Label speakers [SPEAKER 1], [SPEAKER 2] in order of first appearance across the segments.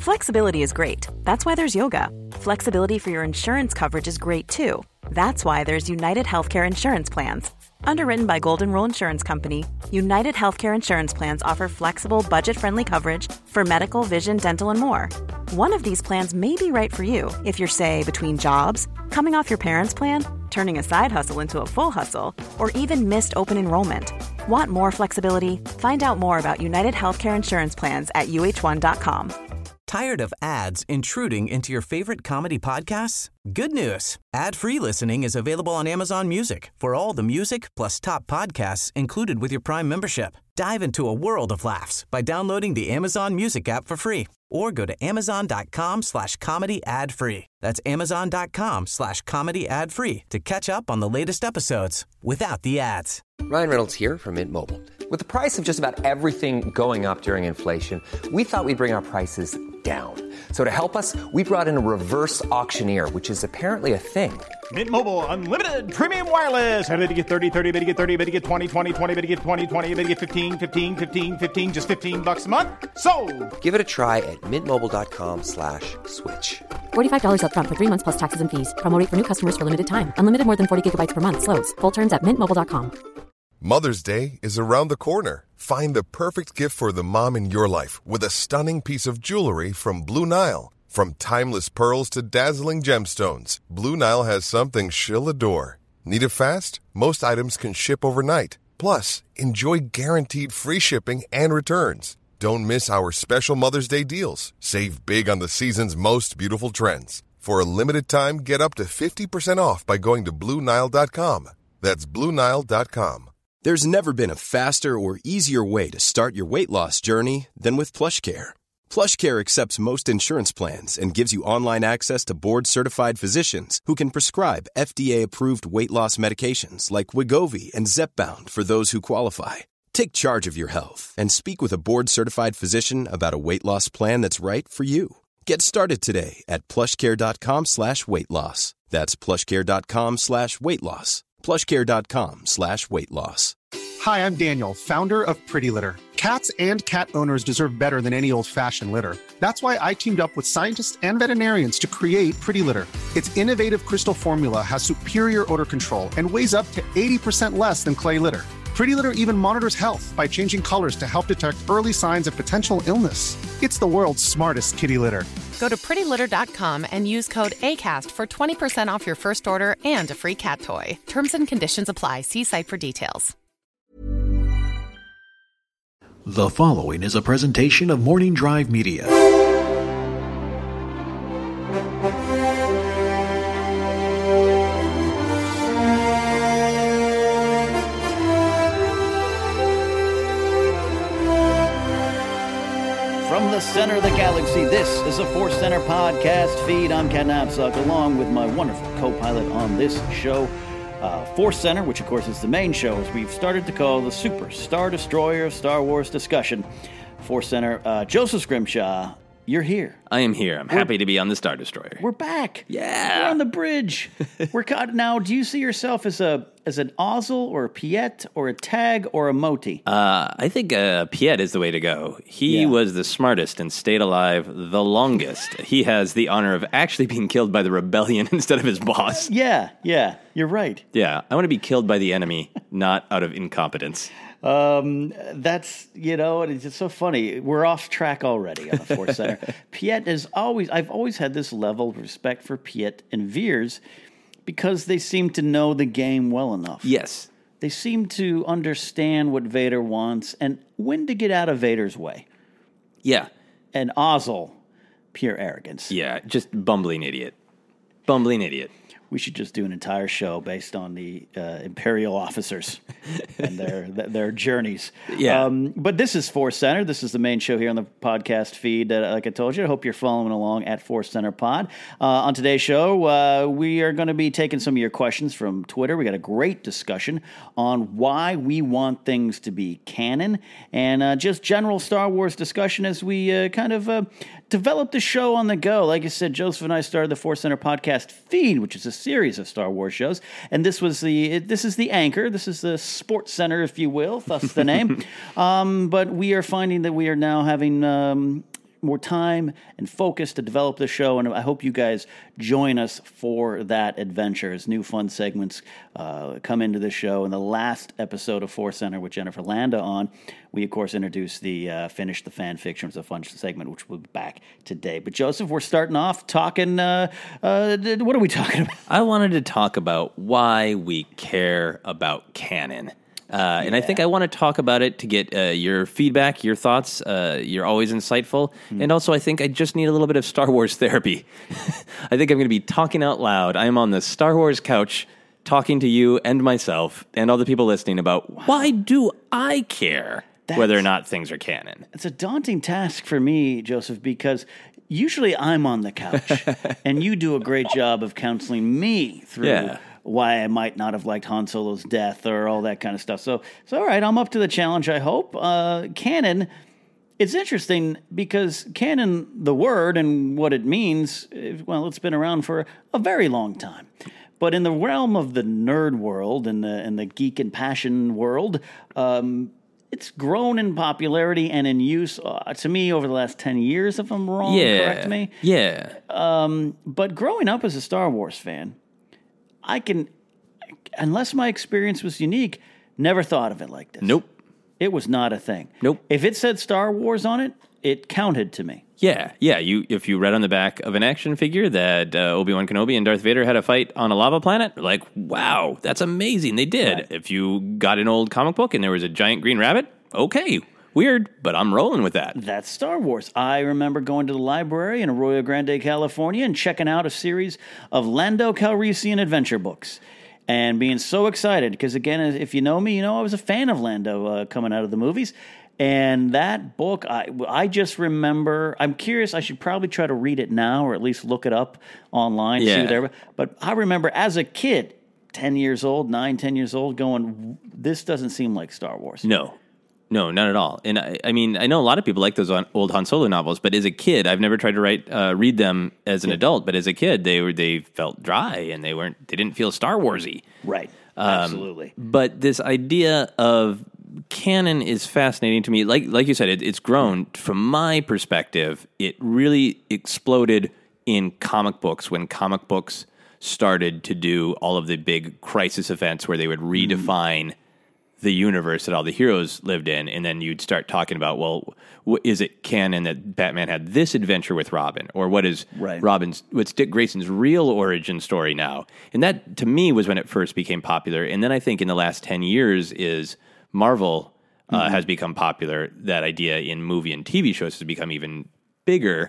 [SPEAKER 1] Flexibility is great. That's why there's yoga. Flexibility for your insurance coverage is great too. That's why there's United Healthcare Insurance Plans. Underwritten by Golden Rule Insurance Company, United Healthcare Insurance Plans offer flexible, budget-friendly coverage for medical, vision, dental, and more. One of these plans may be right for you if you're, say, between jobs, coming off your parents' plan, turning a side hustle into a full hustle, or even missed open enrollment. Want more flexibility? Find out more about United Healthcare Insurance Plans at uh1.com.
[SPEAKER 2] Tired of ads intruding into your favorite comedy podcasts? Good news. Ad-free listening is available on Amazon Music for all the music plus top podcasts included with your Prime membership. Dive into a world of laughs by downloading the Amazon Music app for free or go to amazon.com/comedy ad-free. That's amazon.com/comedy ad-free to catch up on the latest episodes without the ads.
[SPEAKER 3] Ryan Reynolds here from Mint Mobile. With the price of just about everything going up during inflation, we thought we'd bring our prices down. So to help us, we brought in a reverse auctioneer, which is apparently a thing.
[SPEAKER 4] Mint Mobile Unlimited Premium Wireless. How to get 30, 30, bit to get 30, bit to get 20, 20, 20, bit to get 20, 20, bit to get 15, 15, 15, 15, just $15 a month? Sold! Give it a try at mintmobile.com/switch.
[SPEAKER 5] $45 up front for 3 months plus taxes and fees. Promo rate for new customers for limited time. Unlimited more than 40 gigabytes per month. Slows full terms at mintmobile.com.
[SPEAKER 6] Mother's Day is around the corner. Find the perfect gift for the mom in your life with a stunning piece of jewelry from Blue Nile. From timeless pearls to dazzling gemstones, Blue Nile has something she'll adore. Need it fast? Most items can ship overnight. Plus, enjoy guaranteed free shipping and returns. Don't miss our special Mother's Day deals. Save big on the season's most beautiful trends. For a limited time, get up to 50% off by going to BlueNile.com. That's BlueNile.com.
[SPEAKER 7] There's never been a faster or easier way to start your weight loss journey than with PlushCare. PlushCare accepts most insurance plans and gives you online access to board-certified physicians who can prescribe FDA-approved weight loss medications like Wegovy and Zepbound for those who qualify. Take charge of your health and speak with a board-certified physician about a weight loss plan that's right for you. Get started today at plushcare.com/weight loss. That's plushcare.com/weight loss. plushcare.com/weight loss.
[SPEAKER 8] Hi, I'm Daniel, founder of Pretty Litter. Cats and cat owners deserve better than any old-fashioned litter. That's why I teamed up with scientists and veterinarians to create Pretty Litter. Its innovative crystal formula has superior odor control and weighs up to 80% less than clay litter. Pretty Litter even monitors health by changing colors to help detect early signs of potential illness. It's the world's smartest kitty litter.
[SPEAKER 9] Go to prettylitter.com and use code ACAST for 20% off your first order and a free cat toy. Terms and conditions apply. See site for details.
[SPEAKER 10] The following is a presentation of Morning Drive Media.
[SPEAKER 11] From the center of the galaxy, this is a Force Center podcast feed. I'm Ken Knapsack, along with my wonderful co-pilot on this show, Force Center, which of course is the main show, as we've started to call the Super Star Destroyer of Star Wars discussion. Force Center, Joseph Scrimshaw, you're here.
[SPEAKER 12] I am here. I'm happy to be on the Star Destroyer.
[SPEAKER 11] We're back.
[SPEAKER 12] Yeah.
[SPEAKER 11] We're on the bridge. We're caught now. Do you see yourself as an Ozzel or a Piet or a Tag or a Moti?
[SPEAKER 12] I think Piet is the way to go. He was the smartest and stayed alive the longest. He has the honor of actually being killed by the rebellion instead of his boss.
[SPEAKER 11] Yeah, you're right.
[SPEAKER 12] Yeah, I want to be killed by the enemy, not out of incompetence.
[SPEAKER 11] That's, it's just so funny. We're off track already on the Force Center. Piet I've always had this level of respect for Piet and Veers because they seem to know the game well enough.
[SPEAKER 12] Yes.
[SPEAKER 11] They seem to understand what Vader wants and when to get out of Vader's way.
[SPEAKER 12] Yeah.
[SPEAKER 11] And Ozzel, pure arrogance.
[SPEAKER 12] Yeah, just bumbling idiot. Bumbling idiot.
[SPEAKER 11] We should just do an entire show based on the Imperial officers and their journeys.
[SPEAKER 12] Yeah.
[SPEAKER 11] But this is Force Center. This is the main show here on the podcast feed. Like I told you, I hope you're following along at Force Center Pod. On today's show, we are going to be taking some of your questions from Twitter. We got a great discussion on why we want things to be canon and just general Star Wars discussion as we kind of develop the show on the go. Like I said, Joseph and I started the Force Center podcast feed, which is a series of Star Wars shows, and this is the anchor. This is the sports center, if you will, thus the name. But we are finding that we are now having more time and focus to develop the show, and I hope you guys join us for that adventure as new fun segments come into the show. In the last episode of Force Center with Jennifer Landa on, we, of course, introduced the Finish the Fan Fiction. It was a fun segment, which will be back today. But, Joseph, we're starting off talking, what are we talking about?
[SPEAKER 12] I wanted to talk about why we care about canon. And I think I want to talk about it to get your feedback, your thoughts. You're always insightful. And also, I think I just need a little bit of Star Wars therapy. I think I'm going to be talking out loud. I am on the Star Wars couch talking to you and myself and all the people listening about why do I care whether or not things are canon.
[SPEAKER 11] It's a daunting task for me, Joseph, because usually I'm on the couch and you do a great job of counseling me through why I might not have liked Han Solo's death or all that kind of stuff. So all right, I'm up to the challenge, I hope. Canon, it's interesting because canon, the word and what it means, well, it's been around for a very long time. But in the realm of the nerd world and the geek and passion world, it's grown in popularity and in use, to me, over the last 10 years, if I'm wrong, correct me?
[SPEAKER 12] Yeah.
[SPEAKER 11] But growing up as a Star Wars fan, I can, unless my experience was unique, never thought of it like this.
[SPEAKER 12] Nope.
[SPEAKER 11] It was not a thing.
[SPEAKER 12] Nope.
[SPEAKER 11] If it said Star Wars on it, it counted to me.
[SPEAKER 12] Yeah. If you read on the back of an action figure that Obi-Wan Kenobi and Darth Vader had a fight on a lava planet, like, wow, that's amazing. They did. Right. If you got an old comic book and there was a giant green rabbit, okay, weird, but I'm rolling with that.
[SPEAKER 11] That's Star Wars. I remember going to the library in Arroyo Grande, California, and checking out a series of Lando Calrissian adventure books. And being so excited, because again, if you know me, you know I was a fan of Lando coming out of the movies. And that book, I just remember, I'm curious, I should probably try to read it now, or at least look it up online. See whatever. But I remember as a kid, 10 years old, 10 years old, going, this doesn't seem like Star Wars.
[SPEAKER 12] No, not at all. And I mean, I know a lot of people like those old Han Solo novels, but as a kid, I've never tried to read them as an adult. But as a kid, they felt dry and they didn't feel Star Warsy.
[SPEAKER 11] Right. Absolutely.
[SPEAKER 12] But this idea of canon is fascinating to me. Like you said, it's grown. From my perspective, it really exploded in comic books when comic books started to do all of the big crisis events where they would redefine the universe that all the heroes lived in, and then you'd start talking about, well, is it canon that Batman had this adventure with Robin, or what's Dick Grayson's real origin story now? And that, to me, was when it first became popular. And then I think in the last 10 years is Marvel has become popular. That idea in movie and TV shows has become even bigger.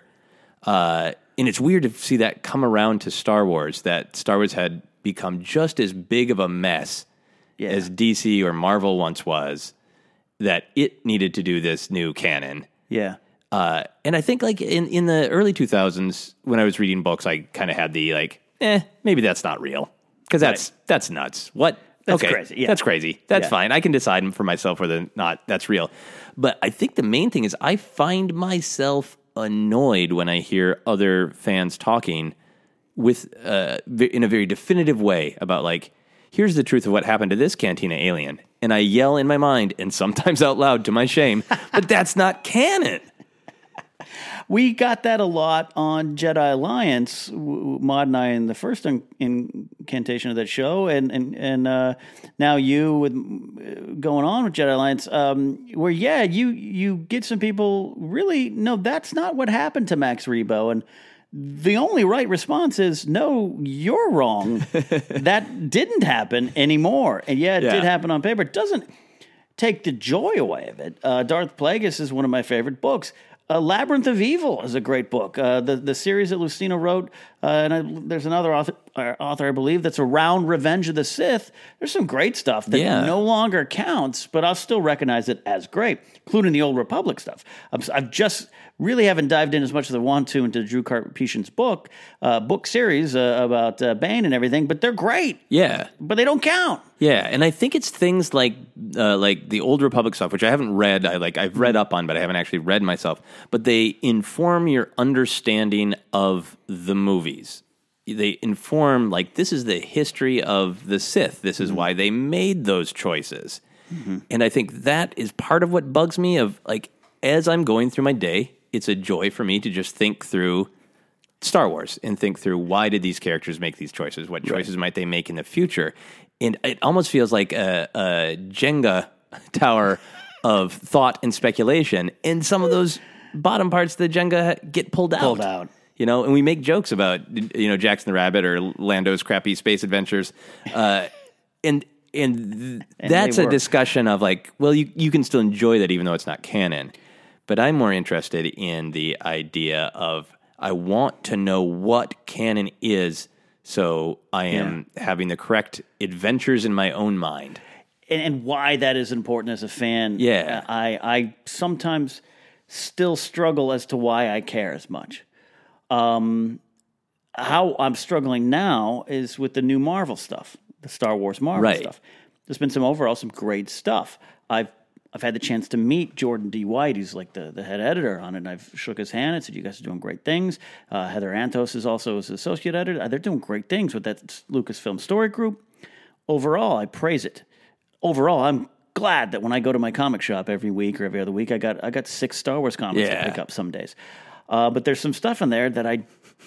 [SPEAKER 12] And it's weird to see that come around to Star Wars, that Star Wars had become just as big of a mess as DC or Marvel once was, that it needed to do this new canon.
[SPEAKER 11] Yeah.
[SPEAKER 12] And I think like in the early 2000s, when I was reading books, I kind of had the maybe that's not real. Because that's nuts. What?
[SPEAKER 11] That's crazy. Yeah.
[SPEAKER 12] That's crazy. That's fine. I can decide for myself whether or not that's real. But I think the main thing is I find myself annoyed when I hear other fans talking with in a very definitive way about like, here's the truth of what happened to this Cantina alien. And I yell in my mind, and sometimes out loud to my shame, but that's not canon.
[SPEAKER 11] We got that a lot on Jedi Alliance, Maud and I, in the first incantation of that show, and now you with going on with Jedi Alliance, where you get some people really, no, that's not what happened to Max Rebo, and the only right response is, no, you're wrong. That didn't happen anymore. And it did happen on paper. It doesn't take the joy away of it. Darth Plagueis is one of my favorite books. Labyrinth of Evil is a great book. The series that Lucina wrote, there's another author, I believe, that's around Revenge of the Sith. There's some great stuff that no longer counts, but I'll still recognize it as great, including the Old Republic stuff. I've just really haven't dived in as much as I want to into Drew Karpyshyn's book series about Bane and everything, but they're great.
[SPEAKER 12] Yeah.
[SPEAKER 11] But they don't count.
[SPEAKER 12] Yeah, and I think it's things like the Old Republic stuff, which I haven't read. I've read up on, but I haven't actually read myself. But they inform your understanding of the movies. They inform, like, this is the history of the Sith. This is why they made those choices. And I think that is part of what bugs me of, like, as I'm going through my day, it's a joy for me to just think through Star Wars and think through why did these characters make these choices? What choices might they make in the future? And it almost feels like a Jenga tower of thought and speculation. And some of those bottom parts of the Jenga get pulled out. And we make jokes about, Jackson the Rabbit or Lando's crappy space adventures. And that's a discussion of like, well, you can still enjoy that even though it's not canon. But I'm more interested in the idea of I want to know what canon is, so I am having the correct adventures in my own mind.
[SPEAKER 11] And why that is important as a fan.
[SPEAKER 12] Yeah.
[SPEAKER 11] I sometimes still struggle as to why I care as much. How I'm struggling now is with the new Marvel stuff, the Star Wars Marvel stuff. There's been some great stuff. I've had the chance to meet Jordan D. White, who's like the head editor on it, and I've shook his hand and said, you guys are doing great things. Heather Antos is also his associate editor. They're doing great things with that Lucasfilm story group. Overall, I praise it. Overall, I'm glad that when I go to my comic shop every week or every other week, I got 6 Star Wars comics to pick up some days. But there's some stuff in there that I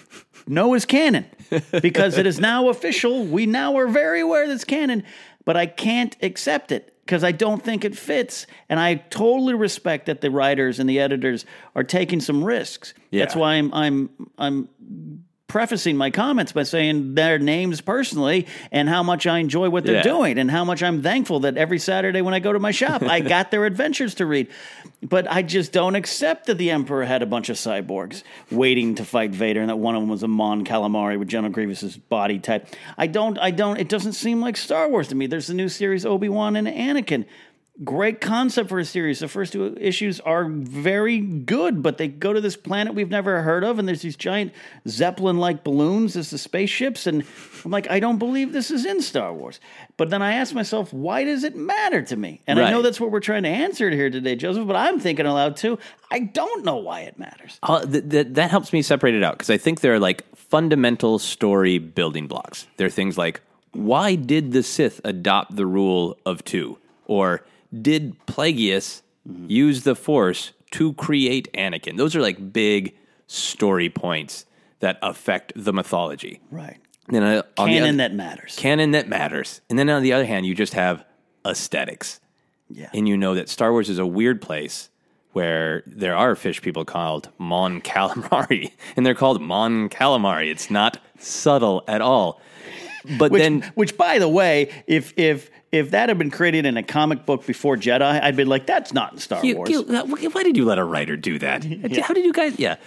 [SPEAKER 11] know is canon because it is now official. We now are very aware that it's canon, but I can't accept it because I don't think it fits. And I totally respect that the writers and the editors are taking some risks. Yeah. That's why I'm prefacing my comments by saying their names personally and how much I enjoy what they're doing and how much I'm thankful that every Saturday when I go to my shop, I got their adventures to read. But I just don't accept that the Emperor had a bunch of cyborgs waiting to fight Vader and that one of them was a Mon Calamari with General Grievous's body type. I don't, it doesn't seem like Star Wars to me. There's the new series Obi-Wan and Anakin. Great concept for a series. The first 2 issues are very good, but they go to this planet we've never heard of, and there's these giant Zeppelin-like balloons as the spaceships, and I'm like, I don't believe this is in Star Wars. But then I ask myself, why does it matter to me? And I know that's what we're trying to answer here today, Joseph, but I'm thinking aloud too, I don't know why it matters.
[SPEAKER 12] That helps me separate it out, because I think there are like fundamental story building blocks. There are things like, why did the Sith adopt the rule of 2? Or did Plagueis use the Force to create Anakin? Those are like big story points that affect the mythology.
[SPEAKER 11] Right.
[SPEAKER 12] And then
[SPEAKER 11] canon that matters.
[SPEAKER 12] Canon that matters. And then on the other hand, you just have aesthetics.
[SPEAKER 11] Yeah.
[SPEAKER 12] And you know that Star Wars is a weird place where there are fish people called Mon Calamari. And they're called Mon Calamari. It's not subtle at all. But
[SPEAKER 11] which, by the way, if that had been created in a comic book before Jedi, I'd be like, that's not in Star Wars.
[SPEAKER 12] Why did you let a writer do that? Yeah. How did you guys? Yeah.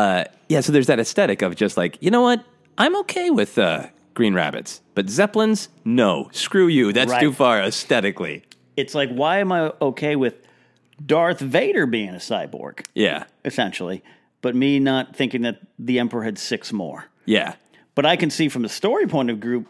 [SPEAKER 12] So there's that aesthetic of just like, you know what? I'm okay with green rabbits, but Zeppelins, no. Screw you. That's too far aesthetically.
[SPEAKER 11] It's like, why am I okay with Darth Vader being a cyborg?
[SPEAKER 12] Yeah.
[SPEAKER 11] Essentially. But me not thinking that the Emperor had 6 more.
[SPEAKER 12] Yeah.
[SPEAKER 11] But I can see from the story group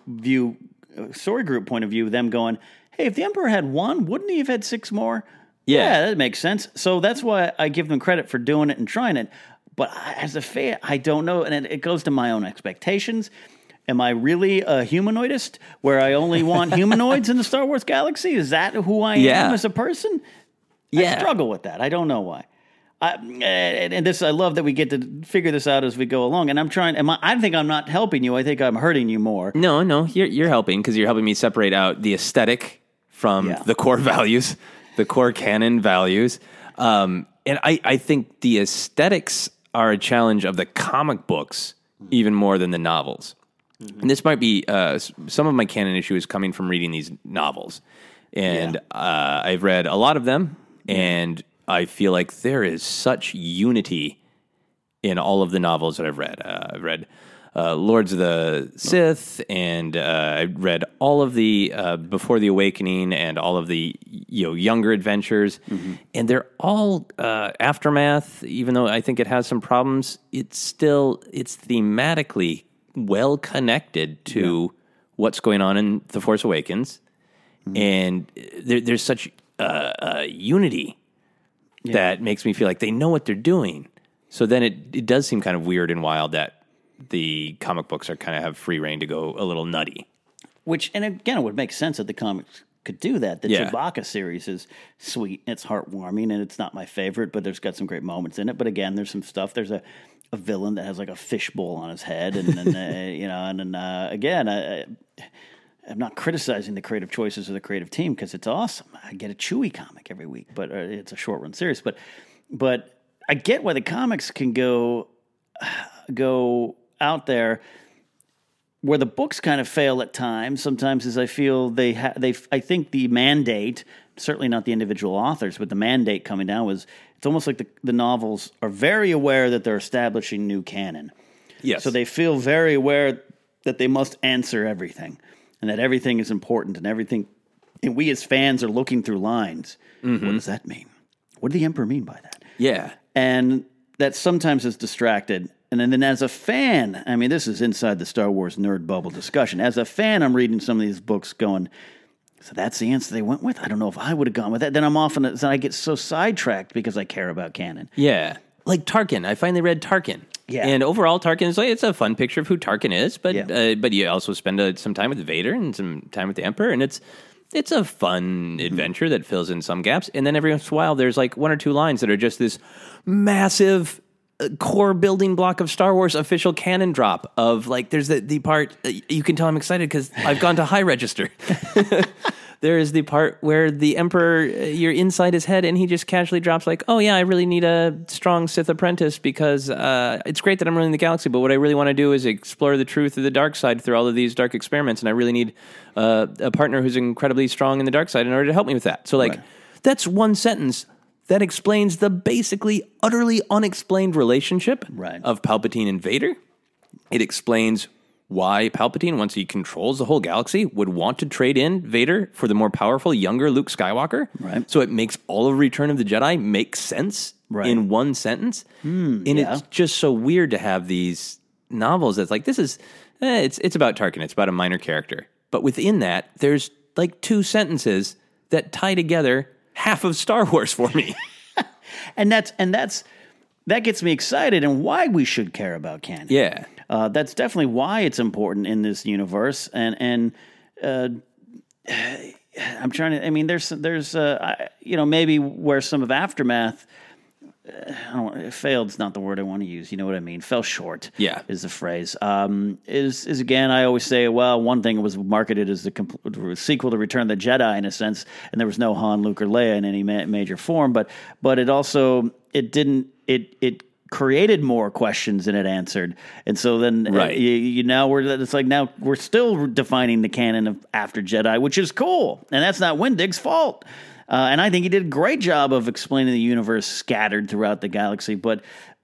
[SPEAKER 11] point of view, them going, hey, if the Emperor had 1, wouldn't he have had 6 more? Yeah, that makes sense. So that's why I give them credit for doing it and trying it. But as a fan, I don't know. And it goes to my own expectations. Am I really a humanoidist where I only want humanoids in the Star Wars galaxy? Is that who I am as a person? I struggle with that. I don't know why. I love that we get to figure this out as we go along. And I think I'm not helping you. I think I'm hurting you more.
[SPEAKER 12] No, you're helping because you're helping me separate out the aesthetic from the core values, the core canon values. And I think the aesthetics are a challenge of the comic books even more than the novels. Mm-hmm. And this might be some of my canon issue is coming from reading these novels. And I've read a lot of them, and I feel like there is such unity in all of the novels that I've read. I've read Lords of the Sith, and I read all of the Before the Awakening and all of the younger adventures, and they're all Aftermath. Even though I think it has some problems, it's thematically well connected to what's going on in The Force Awakens, and there's such unity that makes me feel like they know what they're doing. So then it does seem kind of weird and wild that the comic books are kind of have free reign to go a little nutty.
[SPEAKER 11] And again, it would make sense that the comics could do that. The
[SPEAKER 12] Yeah.
[SPEAKER 11] Chewbacca series is sweet, it's heartwarming, and it's not my favorite, but there's got some great moments in it. But again, there's some stuff. There's a villain that has like a fishbowl on his head, and then again, I'm not criticizing the creative choices of the creative team because it's awesome. I get a Chewie comic every week, but it's a short run series. But I get why the comics can go out there. Where the books kind of fail at times, sometimes is I feel I think the mandate, certainly not the individual authors, but the mandate coming down was, it's almost like the novels are very aware that they're establishing new canon.
[SPEAKER 12] Yes.
[SPEAKER 11] So they feel very aware that they must answer everything and that everything is important and everything. And we as fans are looking through lines. What does that mean? What did the Emperor mean by that?
[SPEAKER 12] Yeah.
[SPEAKER 11] And that sometimes is distracted. And then as a fan, I mean, this is inside the Star Wars nerd bubble discussion. As a fan, I'm reading some of these books going, so that's the answer they went with? I don't know if I would have gone with that. Then I get so sidetracked because I care about canon.
[SPEAKER 12] Yeah. Like Tarkin. I finally read Tarkin.
[SPEAKER 11] Yeah.
[SPEAKER 12] And overall, Tarkin is it's a fun picture of who Tarkin is, but you also spend some time with Vader and some time with the Emperor, and it's a fun adventure that fills in some gaps. And then every once in a while, there's like one or two lines that are just this massive core building block of Star Wars official canon drop of like, there's the part, you can tell I'm excited because I've gone to high register. There is the part where the Emperor, you're inside his head and he just casually drops like, oh yeah, I really need a strong Sith apprentice because it's great that I'm ruling the galaxy, but what I really want to do is explore the truth of the dark side through all of these dark experiments, and I really need a partner who's incredibly strong in the dark side in order to help me with that. So like, that's one sentence that explains the basically utterly unexplained relationship of Palpatine and Vader. It explains why Palpatine, once he controls the whole galaxy, would want to trade in Vader for the more powerful, younger Luke Skywalker.
[SPEAKER 11] Right.
[SPEAKER 12] So it makes all of Return of the Jedi make sense in one sentence. It's just so weird to have these novels that's like, this is, it's about Tarkin. It's about a minor character. But within that, there's like two sentences that tie together half of Star Wars for me.
[SPEAKER 11] and that gets me excited and why we should care about canon.
[SPEAKER 12] Yeah.
[SPEAKER 11] That's definitely why it's important in this universe. And I'm trying to, I mean, there's maybe where some of Aftermath, failed's not the word I want to use. You know what I mean? Fell short.
[SPEAKER 12] Yeah.
[SPEAKER 11] Is the phrase. Is again, I always say, well, one thing was marketed as the sequel to Return of the Jedi in a sense, and there was no Han, Luke, or Leia in any major form, but it also, it created more questions than it answered. And so then now we're still defining the canon of After Jedi, which is cool. And that's not Wendig's fault. And I think he did a great job of explaining the universe scattered throughout the galaxy. But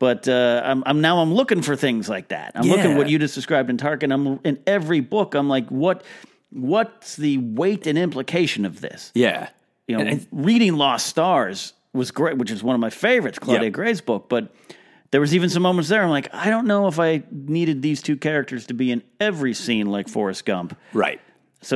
[SPEAKER 11] I'm looking for things like that. I'm looking at what you just described in Tarkin. I'm in every book. I'm like, what's the weight and implication of this?
[SPEAKER 12] Yeah.
[SPEAKER 11] Reading Lost Stars was great, which is one of my favorites, Claudia Gray's book. But there was even some moments there I'm like, I don't know if I needed these two characters to be in every scene like Forrest Gump.
[SPEAKER 12] Right.
[SPEAKER 11] So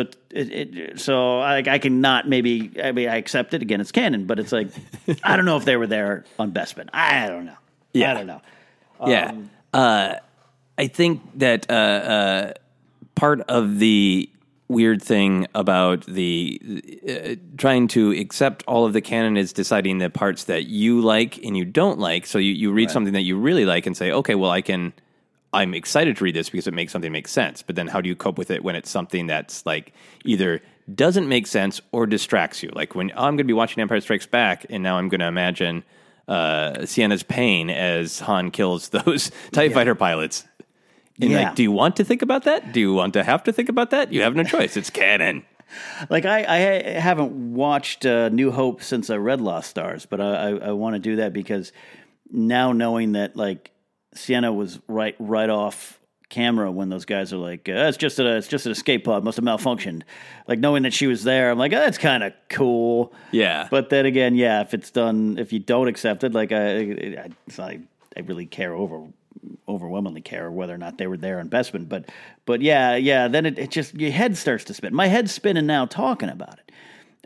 [SPEAKER 11] I cannot maybe, I mean, I accept it. Again, it's canon, but it's like, I don't know if they were there on Bespin. I don't know.
[SPEAKER 12] Yeah.
[SPEAKER 11] I don't know.
[SPEAKER 12] I think that part of the weird thing about the trying to accept all of the canon is deciding the parts that you like and you don't like. So you read something that you really like and say, okay, well, I'm excited to read this because it makes something make sense. But then how do you cope with it when it's something that's like either doesn't make sense or distracts you? Like when I'm going to be watching Empire Strikes Back and now I'm going to imagine Sienna's pain as Han kills those TIE fighter pilots. And like, do you want to think about that? Do you want to have to think about that? You have no choice. It's canon.
[SPEAKER 11] Like I haven't watched New Hope since I read Lost Stars, but I want to do that because now knowing that like Sienna was right off camera when those guys are like, it's just an escape pod, must have malfunctioned. Like knowing that she was there, I'm like, that's kind of cool.
[SPEAKER 12] Yeah.
[SPEAKER 11] But then again, if you don't accept it, like I really overwhelmingly care whether or not they were there in Bespin. But then it just, your head starts to spin. My head's spinning now talking about it.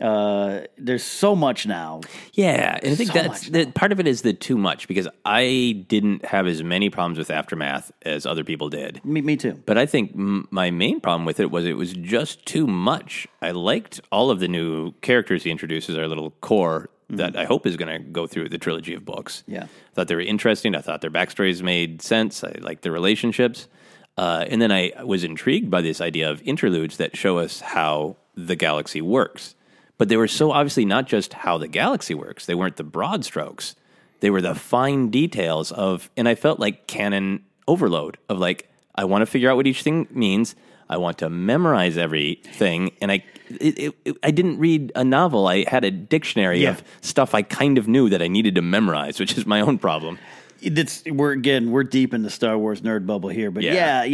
[SPEAKER 11] There's so much now.
[SPEAKER 12] Yeah, and I think
[SPEAKER 11] So
[SPEAKER 12] part of it is the too much, because I didn't have as many problems with Aftermath as other people did.
[SPEAKER 11] Me too.
[SPEAKER 12] But I think my main problem with it was just too much. I liked all of the new characters he introduces, our little core that I hope is going to go through the trilogy of books.
[SPEAKER 11] Yeah.
[SPEAKER 12] I thought they were interesting. I thought their backstories made sense. I liked their relationships. And then I was intrigued by this idea of interludes that show us how the galaxy works. But they were so obviously not just how the galaxy works. They weren't the broad strokes. They were the fine details of, and I felt like canon overload of like, I want to figure out what each thing means. I want to memorize everything. And I didn't read a novel. I had a dictionary of stuff I kind of knew that I needed to memorize, which is my own problem.
[SPEAKER 11] We're deep in the Star Wars nerd bubble here, but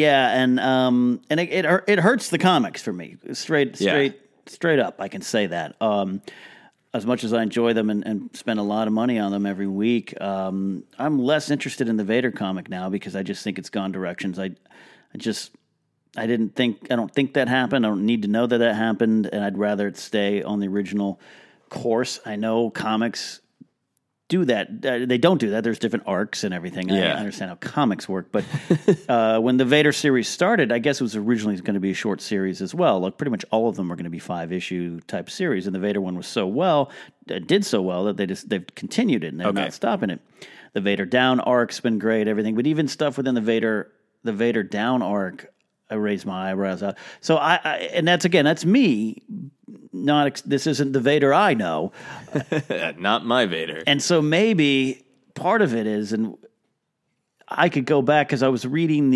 [SPEAKER 11] and it hurts the comics for me. Straight up, I can say that. As much as I enjoy them and spend a lot of money on them every week, I'm less interested in the Vader comic now because I just think it's gone directions. I don't think that happened. I don't need to know that happened, and I'd rather it stay on the original course. I know comics do that. They don't do that. There's different arcs and everything. I understand how comics work, but when the Vader series started, I guess it was originally going to be a short series as well. Like pretty much all of them were going to be 5-issue type series, and the Vader one was did so well that they've continued it and they're not stopping it. The Vader Down arc's been great, everything, but even stuff within the Vader Down arc, I raised my eyebrows out. So and that's me. This isn't the Vader I know.
[SPEAKER 12] Not my Vader.
[SPEAKER 11] And so maybe part of it is, and I could go back because I was reading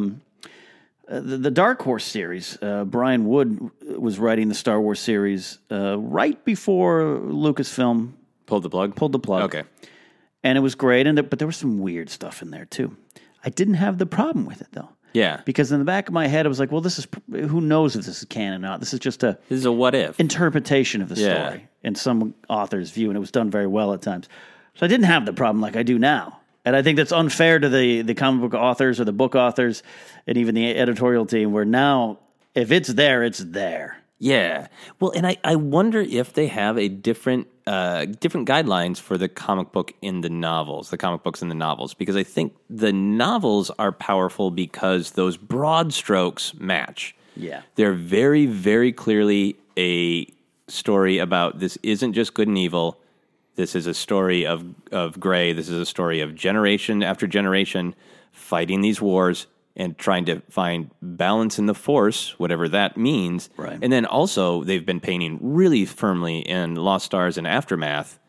[SPEAKER 11] the Dark Horse series. Brian Wood was writing the Star Wars series right before Lucasfilm
[SPEAKER 12] pulled the plug. Okay.
[SPEAKER 11] And it was great, but there was some weird stuff in there too. I didn't have the problem with it though.
[SPEAKER 12] Yeah.
[SPEAKER 11] Because in the back of my head, I was like, well, who knows if this is canon or not? This is a
[SPEAKER 12] what if
[SPEAKER 11] interpretation of the story in some author's view, and it was done very well at times. So I didn't have the problem like I do now. And I think that's unfair to the comic book authors or the book authors and even the editorial team, where now, if it's there, it's there.
[SPEAKER 12] Yeah. Well, and I wonder if they have a different guidelines for the comic book in the novels, the comic books in the novels, because I think the novels are powerful because those broad strokes match.
[SPEAKER 11] Yeah.
[SPEAKER 12] They're very, very clearly a story about this isn't just good and evil. This is a story of gray. This is a story of generation after generation fighting these wars and trying to find balance in the Force, whatever that means.
[SPEAKER 11] Right.
[SPEAKER 12] And then also, they've been painting really firmly in Lost Stars and Aftermath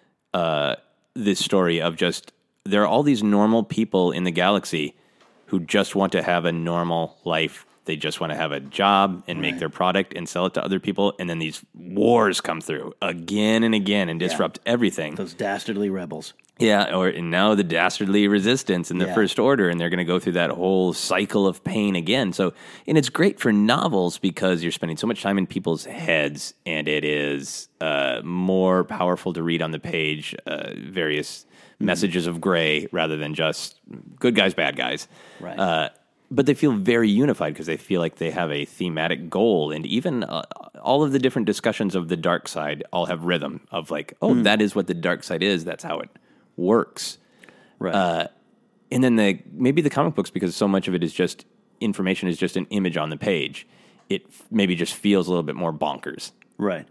[SPEAKER 12] this story of just, there are all these normal people in the galaxy who just want to have a normal life. They just want to have a job and make their product and sell it to other people. And then these wars come through again and again and disrupt everything.
[SPEAKER 11] Those dastardly rebels.
[SPEAKER 12] Yeah, and now the dastardly resistance and the First Order, and they're going to go through that whole cycle of pain again. So, and it's great for novels because you're spending so much time in people's heads, and it is more powerful to read on the page various messages of gray rather than just good guys, bad guys.
[SPEAKER 11] Right.
[SPEAKER 12] But they feel very unified because they feel like they have a thematic goal, and even all of the different discussions of the dark side all have rhythm of like, that is what the dark side is. That's how it works.
[SPEAKER 11] Right.
[SPEAKER 12] And then maybe the comic books, because so much of it is just information, is just an image on the page, it maybe just feels a little bit more bonkers.
[SPEAKER 11] Right.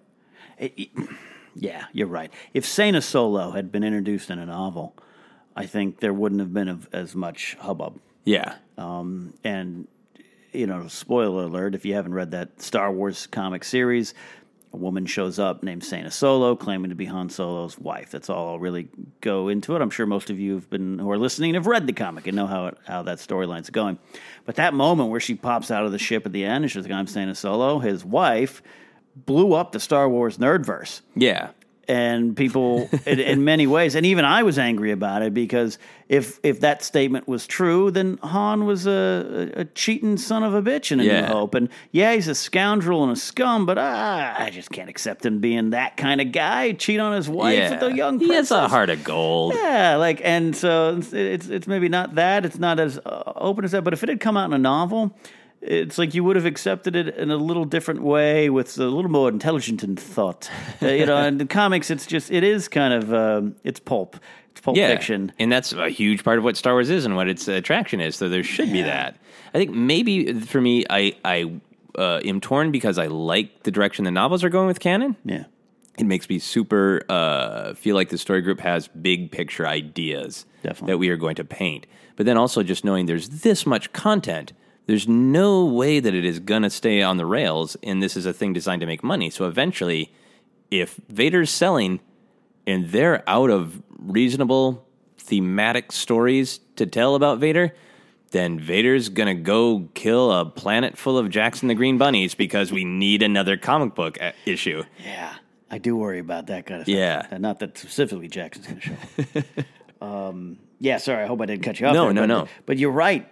[SPEAKER 11] Yeah, you're right. If Saina Solo had been introduced in a novel, I think there wouldn't have been as much hubbub.
[SPEAKER 12] Yeah.
[SPEAKER 11] And, spoiler alert, if you haven't read that Star Wars comic series, a woman shows up named Saina Solo, claiming to be Han Solo's wife. That's all I'll really go into it. I'm sure most of you who are listening have read the comic and know how that storyline's going. But that moment where she pops out of the ship at the end and she's like, I'm Saina Solo, his wife, blew up the Star Wars nerdverse.
[SPEAKER 12] Yeah.
[SPEAKER 11] And people, in many ways, and even I was angry about it, because if that statement was true, then Han was a cheating son of a bitch in A New Hope. And he's a scoundrel and a scum, but I just can't accept him being that kind of guy, cheat on his wife with a young princess.
[SPEAKER 12] He has a heart of gold.
[SPEAKER 11] Yeah, and so it's maybe not that, it's not as open as that, but if it had come out in a novel, it's like you would have accepted it in a little different way with a little more intelligent in thought. And in comics, it is kind of, it's pulp. It's pulp fiction.
[SPEAKER 12] And that's a huge part of what Star Wars is and what its attraction is. So there should be that. I think maybe for me, I am torn because I like the direction the novels are going with canon.
[SPEAKER 11] Yeah.
[SPEAKER 12] It makes me super feel like the story group has big picture ideas that we are going to paint. But then also just knowing there's this much content, there's no way that it is going to stay on the rails, and this is a thing designed to make money. So eventually, if Vader's selling and they're out of reasonable thematic stories to tell about Vader, then Vader's going to go kill a planet full of Jackson the Green Bunnies because we need another comic book issue.
[SPEAKER 11] Yeah, I do worry about that kind of stuff.
[SPEAKER 12] Yeah.
[SPEAKER 11] Not that specifically Jackson's going to show up. Yeah, sorry, I hope I didn't cut you off.
[SPEAKER 12] No.
[SPEAKER 11] But you're right.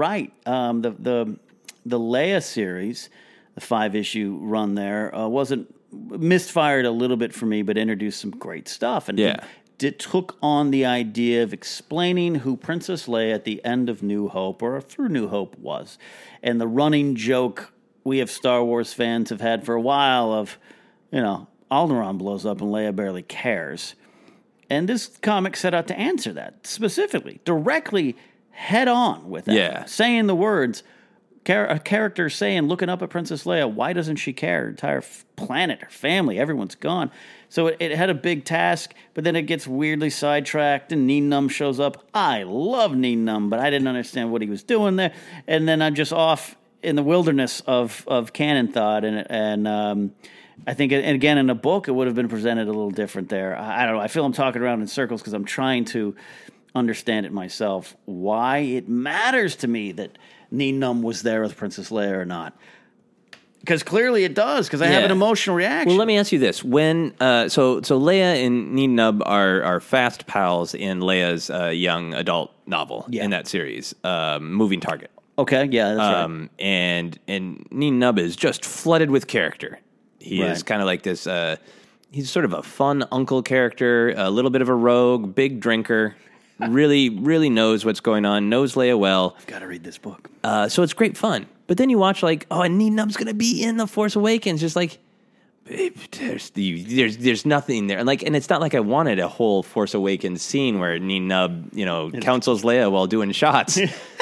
[SPEAKER 11] The Leia series, the 5-issue run there, wasn't misfired a little bit for me, but introduced some great stuff. And it took on the idea of explaining who Princess Leia at the end of New Hope or through New Hope was. And the running joke we have Star Wars fans have had for a while of, Alderaan blows up and Leia barely cares. And this comic set out to answer that specifically, directly, head on with that.
[SPEAKER 12] Yeah.
[SPEAKER 11] Saying the words, a character saying, looking up at Princess Leia, why doesn't she care? Her entire planet, her family, everyone's gone. So it had a big task, but then it gets weirdly sidetracked, and Nien Nunb shows up. I love Nien Nunb, but I didn't understand what he was doing there. And then I'm just off in the wilderness of canon thought, and I think, and again, in a book, it would have been presented a little different there. I don't know. I feel I'm talking around in circles because I'm trying to understand it myself, why it matters to me that Nien Nunb was there with Princess Leia or not. Because clearly it does, because I have an emotional reaction.
[SPEAKER 12] Well, let me ask you this. When so Leia and Nien Nunb are fast pals in Leia's young adult novel in that series, Moving Target.
[SPEAKER 11] Okay, yeah, that's right.
[SPEAKER 12] And Nien Nunb is just flooded with character. He is kind of like this, he's sort of a fun uncle character, a little bit of a rogue, big drinker, really, really knows what's going on, knows Leia well.
[SPEAKER 11] I've got to read this book.
[SPEAKER 12] So it's great fun. But then you watch and Nien Nunb's going to be in The Force Awakens, just like, babe, there's nothing there. And it's not like I wanted a whole Force Awakens scene where Nien Nunb, counsels Leia while doing shots.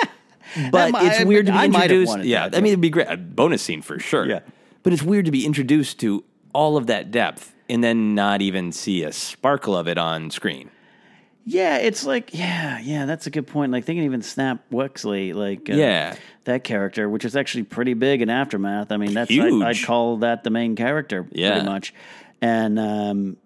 [SPEAKER 12] But it's weird to be introduced.
[SPEAKER 11] That,
[SPEAKER 12] I mean, it'd be great. A bonus scene for sure.
[SPEAKER 11] Yeah.
[SPEAKER 12] But it's weird to be introduced to all of that depth and then not even see a sparkle of it on screen.
[SPEAKER 11] Yeah, it's like, that's a good point. Like, thinking even Snap Wexley, that character, which is actually pretty big in Aftermath. I mean, that's I'd call that the main character pretty much. And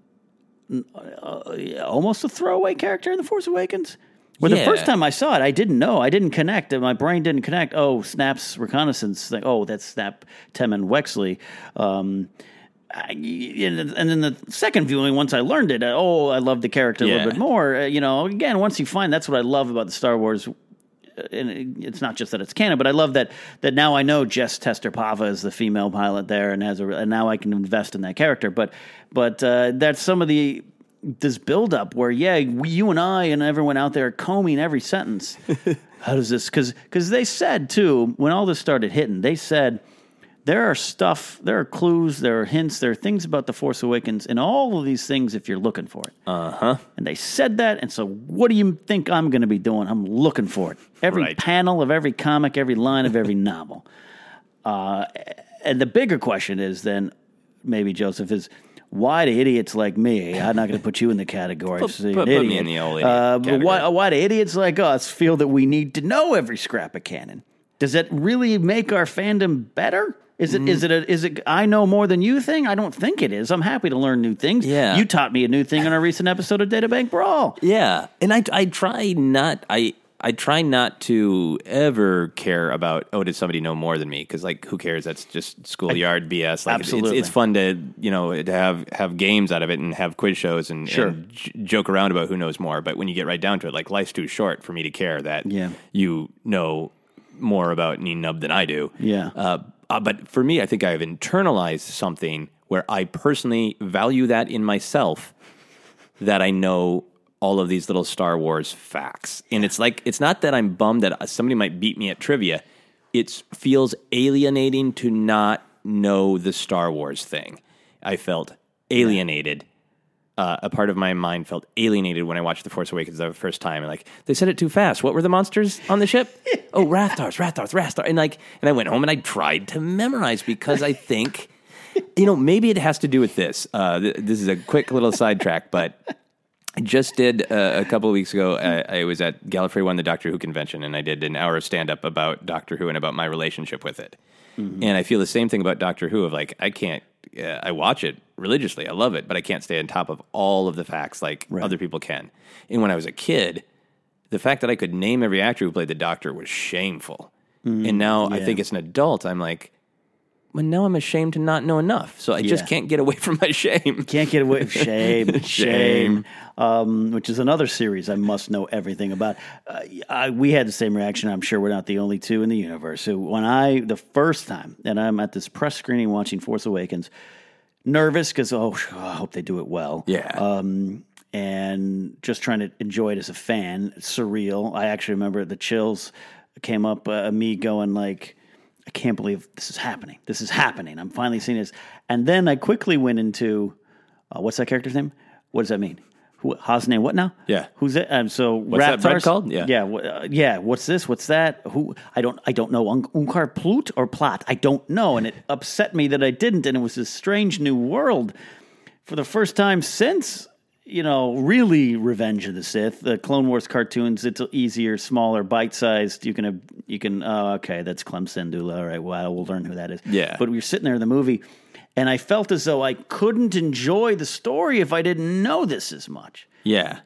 [SPEAKER 11] almost a throwaway character in The Force Awakens. Well, the first time I saw it, I didn't know. I didn't connect. My brain didn't connect. Oh, Snap's reconnaissance thing. Oh, that's Snap, Temmin Wexley. And then the second viewing, once I learned it, I love the character a little bit more. Again, once you find, that's what I love about the Star Wars. And it's not just that it's canon, but I love that now I know Jess Tester Pava is the female pilot there, and and now I can invest in that character. But that's some of this build-up where, you and I and everyone out there are combing every sentence. How does this... Because they said, too, when all this started hitting, they said there are clues, there are hints, there are things about The Force Awakens and all of these things if you're looking for it.
[SPEAKER 12] Uh-huh.
[SPEAKER 11] And they said that, and so what do you think I'm going to be doing? I'm looking for it. Every panel of every comic, every line of every novel. And the bigger question is then, maybe, Joseph, is... why do idiots like me, I'm not going to put you in the category of
[SPEAKER 12] put me in the old idiot
[SPEAKER 11] but why do idiots like us feel that we need to know every scrap of canon? Does it really make our fandom better? Is it I know more than you thing? I don't think it is. I'm happy to learn new things.
[SPEAKER 12] Yeah.
[SPEAKER 11] You taught me a new thing on a recent episode of Databank Brawl.
[SPEAKER 12] Yeah. And I try not to ever care about, did somebody know more than me? Because, who cares? That's just schoolyard BS.
[SPEAKER 11] Absolutely.
[SPEAKER 12] It's fun to, to have games out of it and have quiz shows and joke around about who knows more. But when you get right down to it, life's too short for me to care that you know more about Nien Nunb than I do.
[SPEAKER 11] Yeah.
[SPEAKER 12] But for me, I think I have internalized something where I personally value that in myself, that I know all of these little Star Wars facts. And it's not that I'm bummed that somebody might beat me at trivia. it feels alienating to not know the Star Wars thing. I felt alienated. A part of my mind felt alienated when I watched The Force Awakens the first time. And like, they said it too fast. What were the monsters on the ship? Oh, Rathars. And I went home and I tried to memorize because I think, maybe it has to do with this. This is a quick little sidetrack, but I just did a couple of weeks ago. I was at Gallifrey One, the Doctor Who convention, and I did an hour of stand-up about Doctor Who and about my relationship with it. Mm-hmm. And I feel the same thing about Doctor Who of like, I watch it religiously. I love it, but I can't stay on top of all of the facts like other people can. And when I was a kid, the fact that I could name every actor who played the Doctor was shameful. Mm-hmm. And now I think as an adult, I'm like, well, now I'm ashamed to not know enough. So I just can't get away from my shame.
[SPEAKER 11] Can't get away from shame. Which is another series I must know everything about. We had the same reaction. I'm sure we're not the only two in the universe. So when the first time, and I'm at this press screening watching Force Awakens, nervous because, I hope they do it well.
[SPEAKER 12] Yeah.
[SPEAKER 11] And just trying to enjoy it as a fan. It's surreal. I actually remember the chills came up, me going like, I can't believe this is happening. This is happening. I'm finally seeing this. And then I quickly went into, what's that character's name? What does that mean? How's name? What now?
[SPEAKER 12] Yeah.
[SPEAKER 11] Who's it? So
[SPEAKER 12] what's that bread called? Yeah.
[SPEAKER 11] Yeah. What's this? What's that? Who? I don't know. Unkar Plut or Plot? I don't know. And it upset me that I didn't. And it was this strange new world for the first time since, really Revenge of the Sith. The Clone Wars cartoons, it's easier, smaller, bite-sized. You can, okay, that's Clem Syndulla. All right, well, we'll learn who that is.
[SPEAKER 12] Yeah.
[SPEAKER 11] But we were sitting there in the movie, and I felt as though I couldn't enjoy the story if I didn't know this as much.
[SPEAKER 12] Yeah.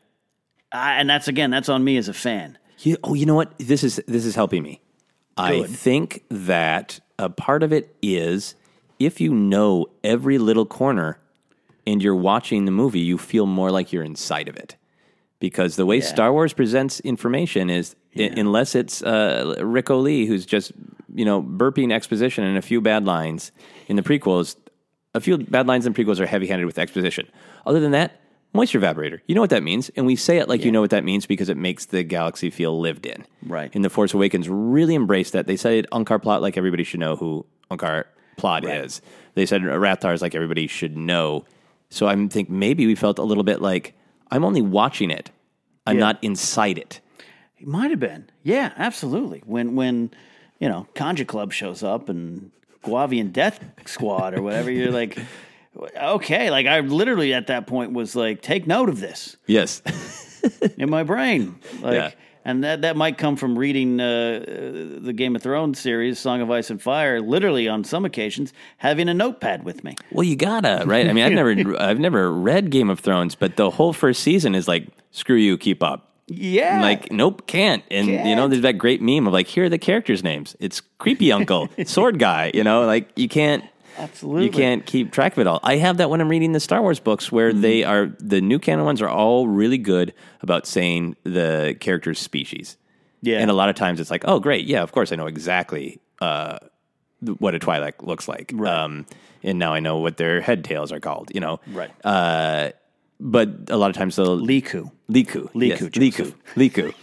[SPEAKER 11] And that's on me as a fan.
[SPEAKER 12] You know what? This is helping me. Good. I think that a part of it is if you know every little corner and you're watching the movie, you feel more like you're inside of it. Because the way Star Wars presents information is, unless it's Rick O'Lee, who's just, burping exposition and a few bad lines in the prequels, a few bad lines in prequels are heavy-handed with exposition. Other than that, moisture evaporator. You know what that means. And we say it like you know what that means because it makes the galaxy feel lived in.
[SPEAKER 11] Right.
[SPEAKER 12] And The Force Awakens really embraced that. They said Unkar Plot like everybody should know who Unkar Plot is. They said Rathars like everybody should know. So I think maybe we felt a little bit like, I'm only watching it. I'm not inside it.
[SPEAKER 11] It might have been. Yeah, absolutely. When Conja Club shows up and Guavian Death Squad or whatever, you're like, okay. Like I literally at that point was like, take note of this.
[SPEAKER 12] Yes.
[SPEAKER 11] In my brain. And that might come from reading the Game of Thrones series, Song of Ice and Fire, literally on some occasions, having a notepad with me.
[SPEAKER 12] Well, you gotta, right? I mean, I've never read Game of Thrones, but the whole first season is like, screw you, keep up.
[SPEAKER 11] Yeah.
[SPEAKER 12] Like, nope, can't. And, there's that great meme of like, here are the characters' names. It's Creepy Uncle, Sword Guy, like you can't.
[SPEAKER 11] Absolutely.
[SPEAKER 12] You can't keep track of it all. I have that when I'm reading the Star Wars books where the new canon ones are all really good about saying the character's species.
[SPEAKER 11] Yeah.
[SPEAKER 12] And a lot of times it's like, oh, great. Yeah, of course I know exactly what a Twi'lek looks like.
[SPEAKER 11] Right.
[SPEAKER 12] And now I know what their head tails are called,
[SPEAKER 11] Right.
[SPEAKER 12] But a lot of times they'll...
[SPEAKER 11] Liku.
[SPEAKER 12] Yes, Liku.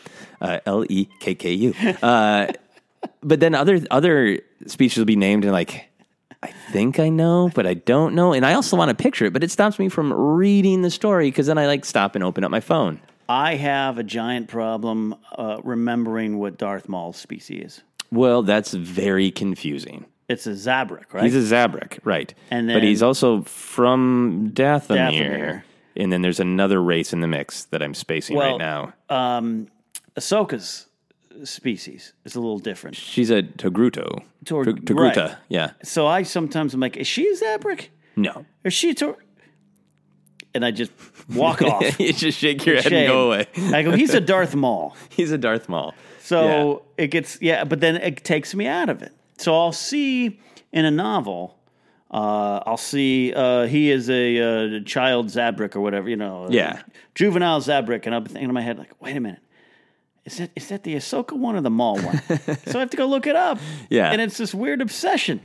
[SPEAKER 12] Lekku. But then other species will be named and like... I think I know, but I don't know. And I also want to picture it, but it stops me from reading the story because then I stop and open up my phone.
[SPEAKER 11] I have a giant problem remembering what Darth Maul's species is.
[SPEAKER 12] Well, that's very confusing.
[SPEAKER 11] It's a Zabrak, right?
[SPEAKER 12] He's a Zabrak, right. But he's also from Dathomir. And then there's another race in the mix that I'm spacing right now.
[SPEAKER 11] Ahsoka's species is a little different.
[SPEAKER 12] She's a Togruta.
[SPEAKER 11] Right.
[SPEAKER 12] Yeah.
[SPEAKER 11] So I sometimes am like, is she a Zabrak?
[SPEAKER 12] No.
[SPEAKER 11] Is she and I just walk off.
[SPEAKER 12] You just shake your head and go away.
[SPEAKER 11] I go, he's a Darth Maul.
[SPEAKER 12] He's a Darth Maul.
[SPEAKER 11] So it gets, but then it takes me out of it. So I'll see in a novel, I'll see he is a child Zabrak or whatever, juvenile Zabrak. And I'll be thinking in my head, like, wait a minute. Is that the Ahsoka one or the Maul one? So I have to go look it up.
[SPEAKER 12] Yeah.
[SPEAKER 11] And it's this weird obsession.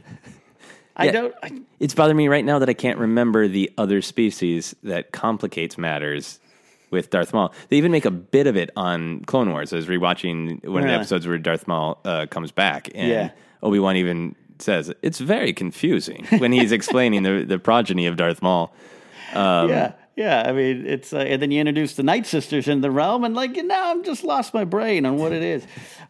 [SPEAKER 12] It's bothering me right now that I can't remember the other species that complicates matters with Darth Maul. They even make a bit of it on Clone Wars. I was rewatching one of the episodes where Darth Maul comes back, and Obi-Wan even says, it's very confusing when he's explaining the progeny of Darth Maul.
[SPEAKER 11] Yeah, I mean, it's and then you introduce the Night Sisters in the realm, and now I'm just lost my brain on what it is.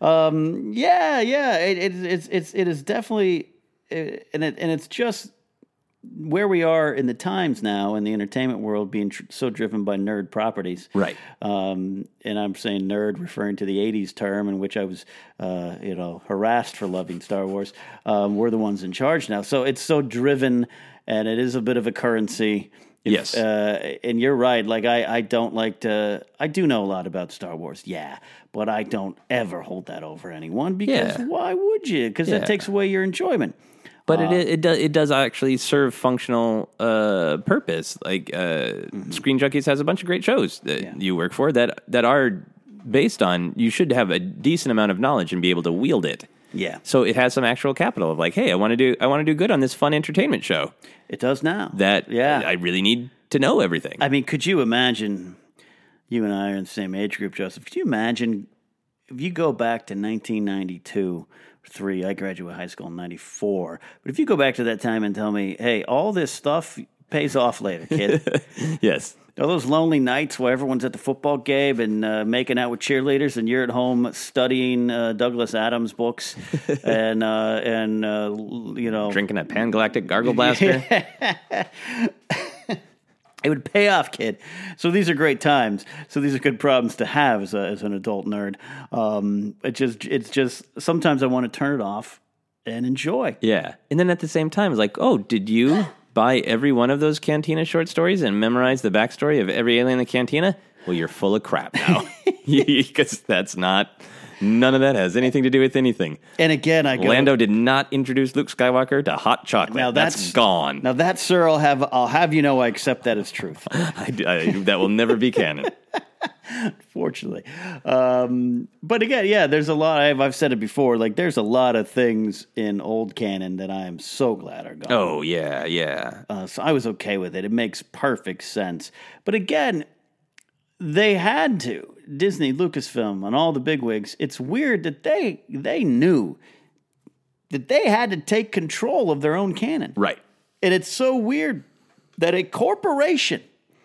[SPEAKER 11] It is definitely, and it's just where we are in the times now in the entertainment world, being so driven by nerd properties,
[SPEAKER 12] right?
[SPEAKER 11] And I'm saying nerd, referring to the '80s term in which I was, harassed for loving Star Wars. We're the ones in charge now, so it's so driven, and it is a bit of a currency.
[SPEAKER 12] Yes.
[SPEAKER 11] And you're right. Like, I don't like to... I do know a lot about Star Wars, but I don't ever hold that over anyone because why would you? Because that takes away your enjoyment.
[SPEAKER 12] But it does actually serve functional purpose. Like, Screen Junkies has a bunch of great shows that you work for that are based on... You should have a decent amount of knowledge and be able to wield it.
[SPEAKER 11] Yeah.
[SPEAKER 12] So it has some actual capital of like, hey, I want to do good on this fun entertainment show.
[SPEAKER 11] It does now.
[SPEAKER 12] I really need to know everything.
[SPEAKER 11] I mean, could you imagine? You and I are in the same age group, Joseph. Could you imagine if you go back to 1992, 3? I graduated high school in '94. But if you go back to that time and tell me, hey, all this stuff pays off later, kid.
[SPEAKER 12] Yes.
[SPEAKER 11] All those lonely nights where everyone's at the football game and making out with cheerleaders, and you're at home studying Douglas Adams books and
[SPEAKER 12] drinking a Pan-Galactic Gargle Blaster.
[SPEAKER 11] It would pay off, kid. So these are great times. So these are good problems to have as an adult nerd. It's just sometimes I want to turn it off and enjoy.
[SPEAKER 12] Yeah, and then at the same time, it's like, oh, did you buy every one of those Cantina short stories and memorize the backstory of every alien in the Cantina? Well, you're full of crap now. Because none of that has anything to do with anything.
[SPEAKER 11] And again,
[SPEAKER 12] Lando did not introduce Luke Skywalker to hot chocolate. Now that's gone.
[SPEAKER 11] Now that, sir, I'll have you know I accept that as truth.
[SPEAKER 12] That will never be canon.
[SPEAKER 11] Fortunately. But again, there's a lot, I've said it before, like there's a lot of things in old canon that I am so glad are gone.
[SPEAKER 12] Oh, yeah.
[SPEAKER 11] So I was okay with it. It makes perfect sense. But again, they had to. Disney, Lucasfilm, and all the bigwigs, it's weird that they knew that they had to take control of their own canon.
[SPEAKER 12] Right.
[SPEAKER 11] And it's so weird that a corporation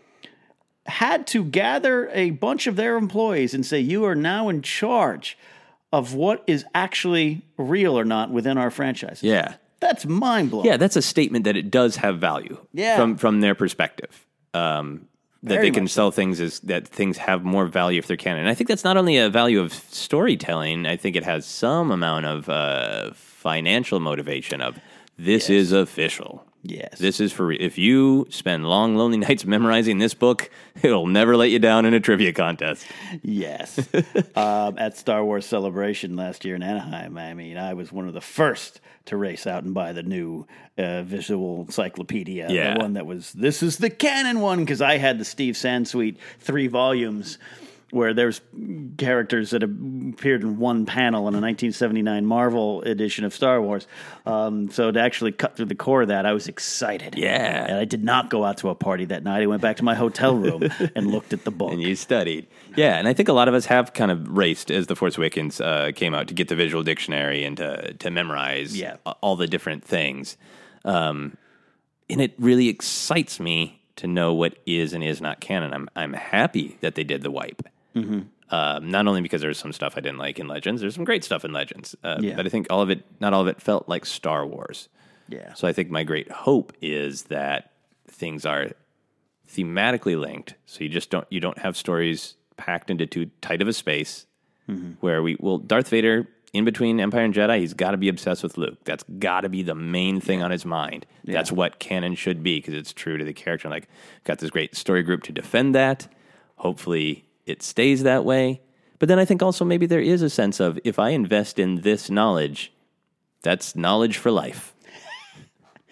[SPEAKER 11] had to gather a bunch of their employees and say, you are now in charge of what is actually real or not within our franchises.
[SPEAKER 12] Yeah.
[SPEAKER 11] That's mind-blowing.
[SPEAKER 12] Yeah, that's a statement that it does have value from their perspective. That they can sell things is that things have more value if they're canon. And I think that's not only a value of storytelling. I think it has some amount of financial motivation of this is official.
[SPEAKER 11] Yes.
[SPEAKER 12] This is for if you spend long, lonely nights memorizing this book, it'll never let you down in a trivia contest.
[SPEAKER 11] Yes. At Star Wars Celebration last year in Anaheim, I mean, I was one of the first to race out and buy the new visual encyclopedia.
[SPEAKER 12] Yeah.
[SPEAKER 11] The one that was, this is the canon one, because I had the Steve Sansweet 3 volumes where there's characters that appeared in one panel in a 1979 Marvel edition of Star Wars. So to actually cut through the core of that, I was excited.
[SPEAKER 12] Yeah.
[SPEAKER 11] And I did not go out to a party that night. I went back to my hotel room and looked at the book.
[SPEAKER 12] And you studied. Yeah, and I think a lot of us have kind of raced as The Force Awakens came out to get the visual dictionary and to memorize all the different things. And it really excites me to know what is and is not canon. I'm happy that they did the wipe. Mm-hmm. Not only because there's some stuff I didn't like in Legends, there's some great stuff in Legends, but I think not all of it felt like Star Wars.
[SPEAKER 11] Yeah.
[SPEAKER 12] So I think my great hope is that things are thematically linked, so you don't have stories packed into too tight of a space. Mm-hmm. Where Darth Vader in between Empire and Jedi, he's got to be obsessed with Luke. That's got to be the main thing on his mind. Yeah. That's what canon should be because it's true to the character. And got this great story group to defend that. Hopefully it stays that way. But then I think also maybe there is a sense of if I invest in this knowledge, that's knowledge for life.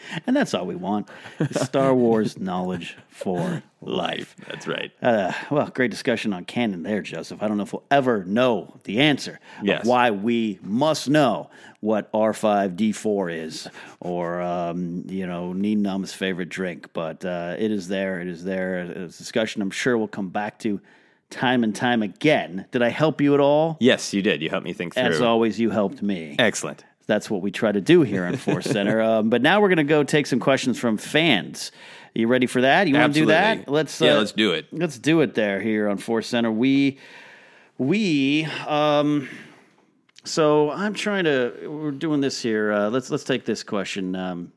[SPEAKER 11] And that's all we want. Star Wars knowledge for life.
[SPEAKER 12] That's right.
[SPEAKER 11] Well, great discussion on canon there, Joseph. I don't know if we'll ever know the answer of why we must know what R5D4 is or, Neen Num's favorite drink. But it is there. It is there. It's a discussion I'm sure we'll come back to time and time again. Did I help you at all?
[SPEAKER 12] Yes, you did. You helped me think through.
[SPEAKER 11] As always, you helped me.
[SPEAKER 12] Excellent.
[SPEAKER 11] That's what we try to do here on Force Center. But now we're going to go take some questions from fans. You ready for that? You want to do that?
[SPEAKER 12] Let's do it.
[SPEAKER 11] Let's do it here on Force Center. So I'm trying to. We're doing this here. Let's take this question.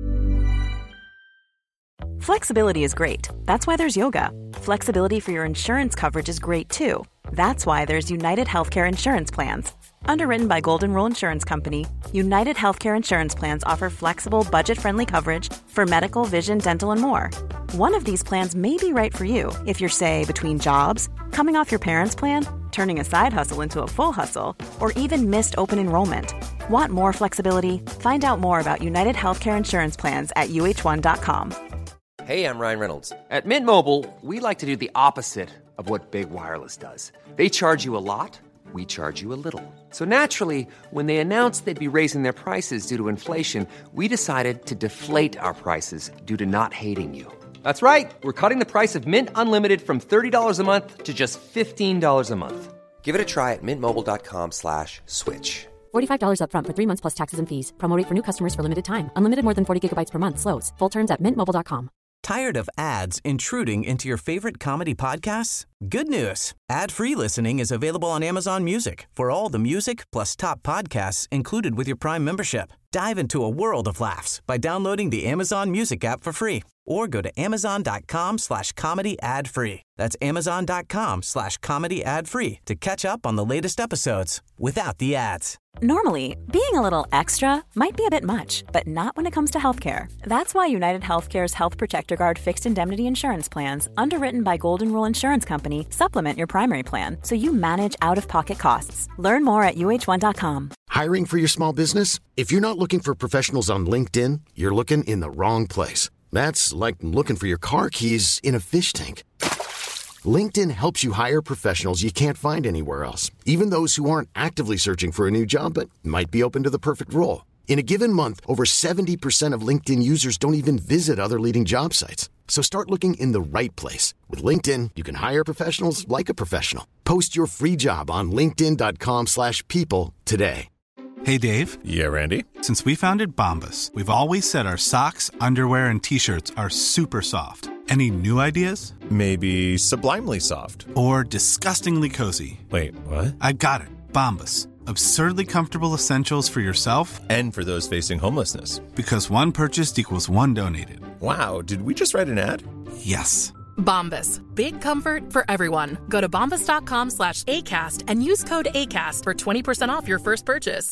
[SPEAKER 1] Flexibility is great. That's why there's yoga. Flexibility for your insurance coverage is great too. That's why there's United Healthcare Insurance Plans. Underwritten by Golden Rule Insurance Company, United Healthcare Insurance Plans offer flexible, budget-friendly coverage for medical, vision, dental, and more. One of these plans may be right for you if you're, say, between jobs, coming off your parents' plan, turning a side hustle into a full hustle, or even missed open enrollment. Want more flexibility? Find out more about United Healthcare Insurance Plans at uh1.com.
[SPEAKER 3] Hey, I'm Ryan Reynolds. At Mint Mobile, we like to do the opposite of what Big Wireless does. They charge you a lot. We charge you a little. So naturally, when they announced they'd be raising their prices due to inflation, we decided to deflate our prices due to not hating you. That's right. We're cutting the price of Mint Unlimited from $30 a month to just $15 a month. Give it a try at mintmobile.com/switch.
[SPEAKER 5] $45 up front for 3 months plus taxes and fees. Promo rate for new customers for limited time. Unlimited more than 40 gigabytes per month. Slows full terms at mintmobile.com.
[SPEAKER 2] Tired of ads intruding into your favorite comedy podcasts? Good news. Ad-free listening is available on Amazon Music for all the music plus top podcasts included with your Prime membership. Dive into a world of laughs by downloading the Amazon Music app for free or go to amazon.com/comedy ad-free. That's amazon.com/comedy ad-free to catch up on the latest episodes without the ads.
[SPEAKER 1] Normally, being a little extra might be a bit much, but not when it comes to healthcare. That's why United Healthcare's Health Protector Guard fixed indemnity insurance plans, underwritten by Golden Rule Insurance Company, supplement your primary plan so you manage out-of-pocket costs. Learn more at uh1.com.
[SPEAKER 13] Hiring for your small business? If you're not looking for professionals on LinkedIn, you're looking in the wrong place. That's like looking for your car keys in a fish tank. LinkedIn helps you hire professionals you can't find anywhere else, even those who aren't actively searching for a new job but might be open to the perfect role. In a given month, over 70% of LinkedIn users don't even visit other leading job sites. So start looking in the right place. With LinkedIn, you can hire professionals like a professional. Post your free job on linkedin.com/people today.
[SPEAKER 14] Hey, Dave.
[SPEAKER 15] Yeah, Randy.
[SPEAKER 14] Since we founded Bombas, we've always said our socks, underwear, and T-shirts are super soft. Any new ideas?
[SPEAKER 15] Maybe sublimely soft.
[SPEAKER 14] Or disgustingly cozy.
[SPEAKER 15] Wait, what?
[SPEAKER 14] I got it. Bombas. Absurdly comfortable essentials for yourself
[SPEAKER 15] and for those facing homelessness.
[SPEAKER 14] Because one purchased equals one donated.
[SPEAKER 15] Wow, did we just write an ad?
[SPEAKER 14] Yes.
[SPEAKER 16] Bombas. Big comfort for everyone. Go to bombas.com/ACAST and use code ACAST for 20% off your first purchase.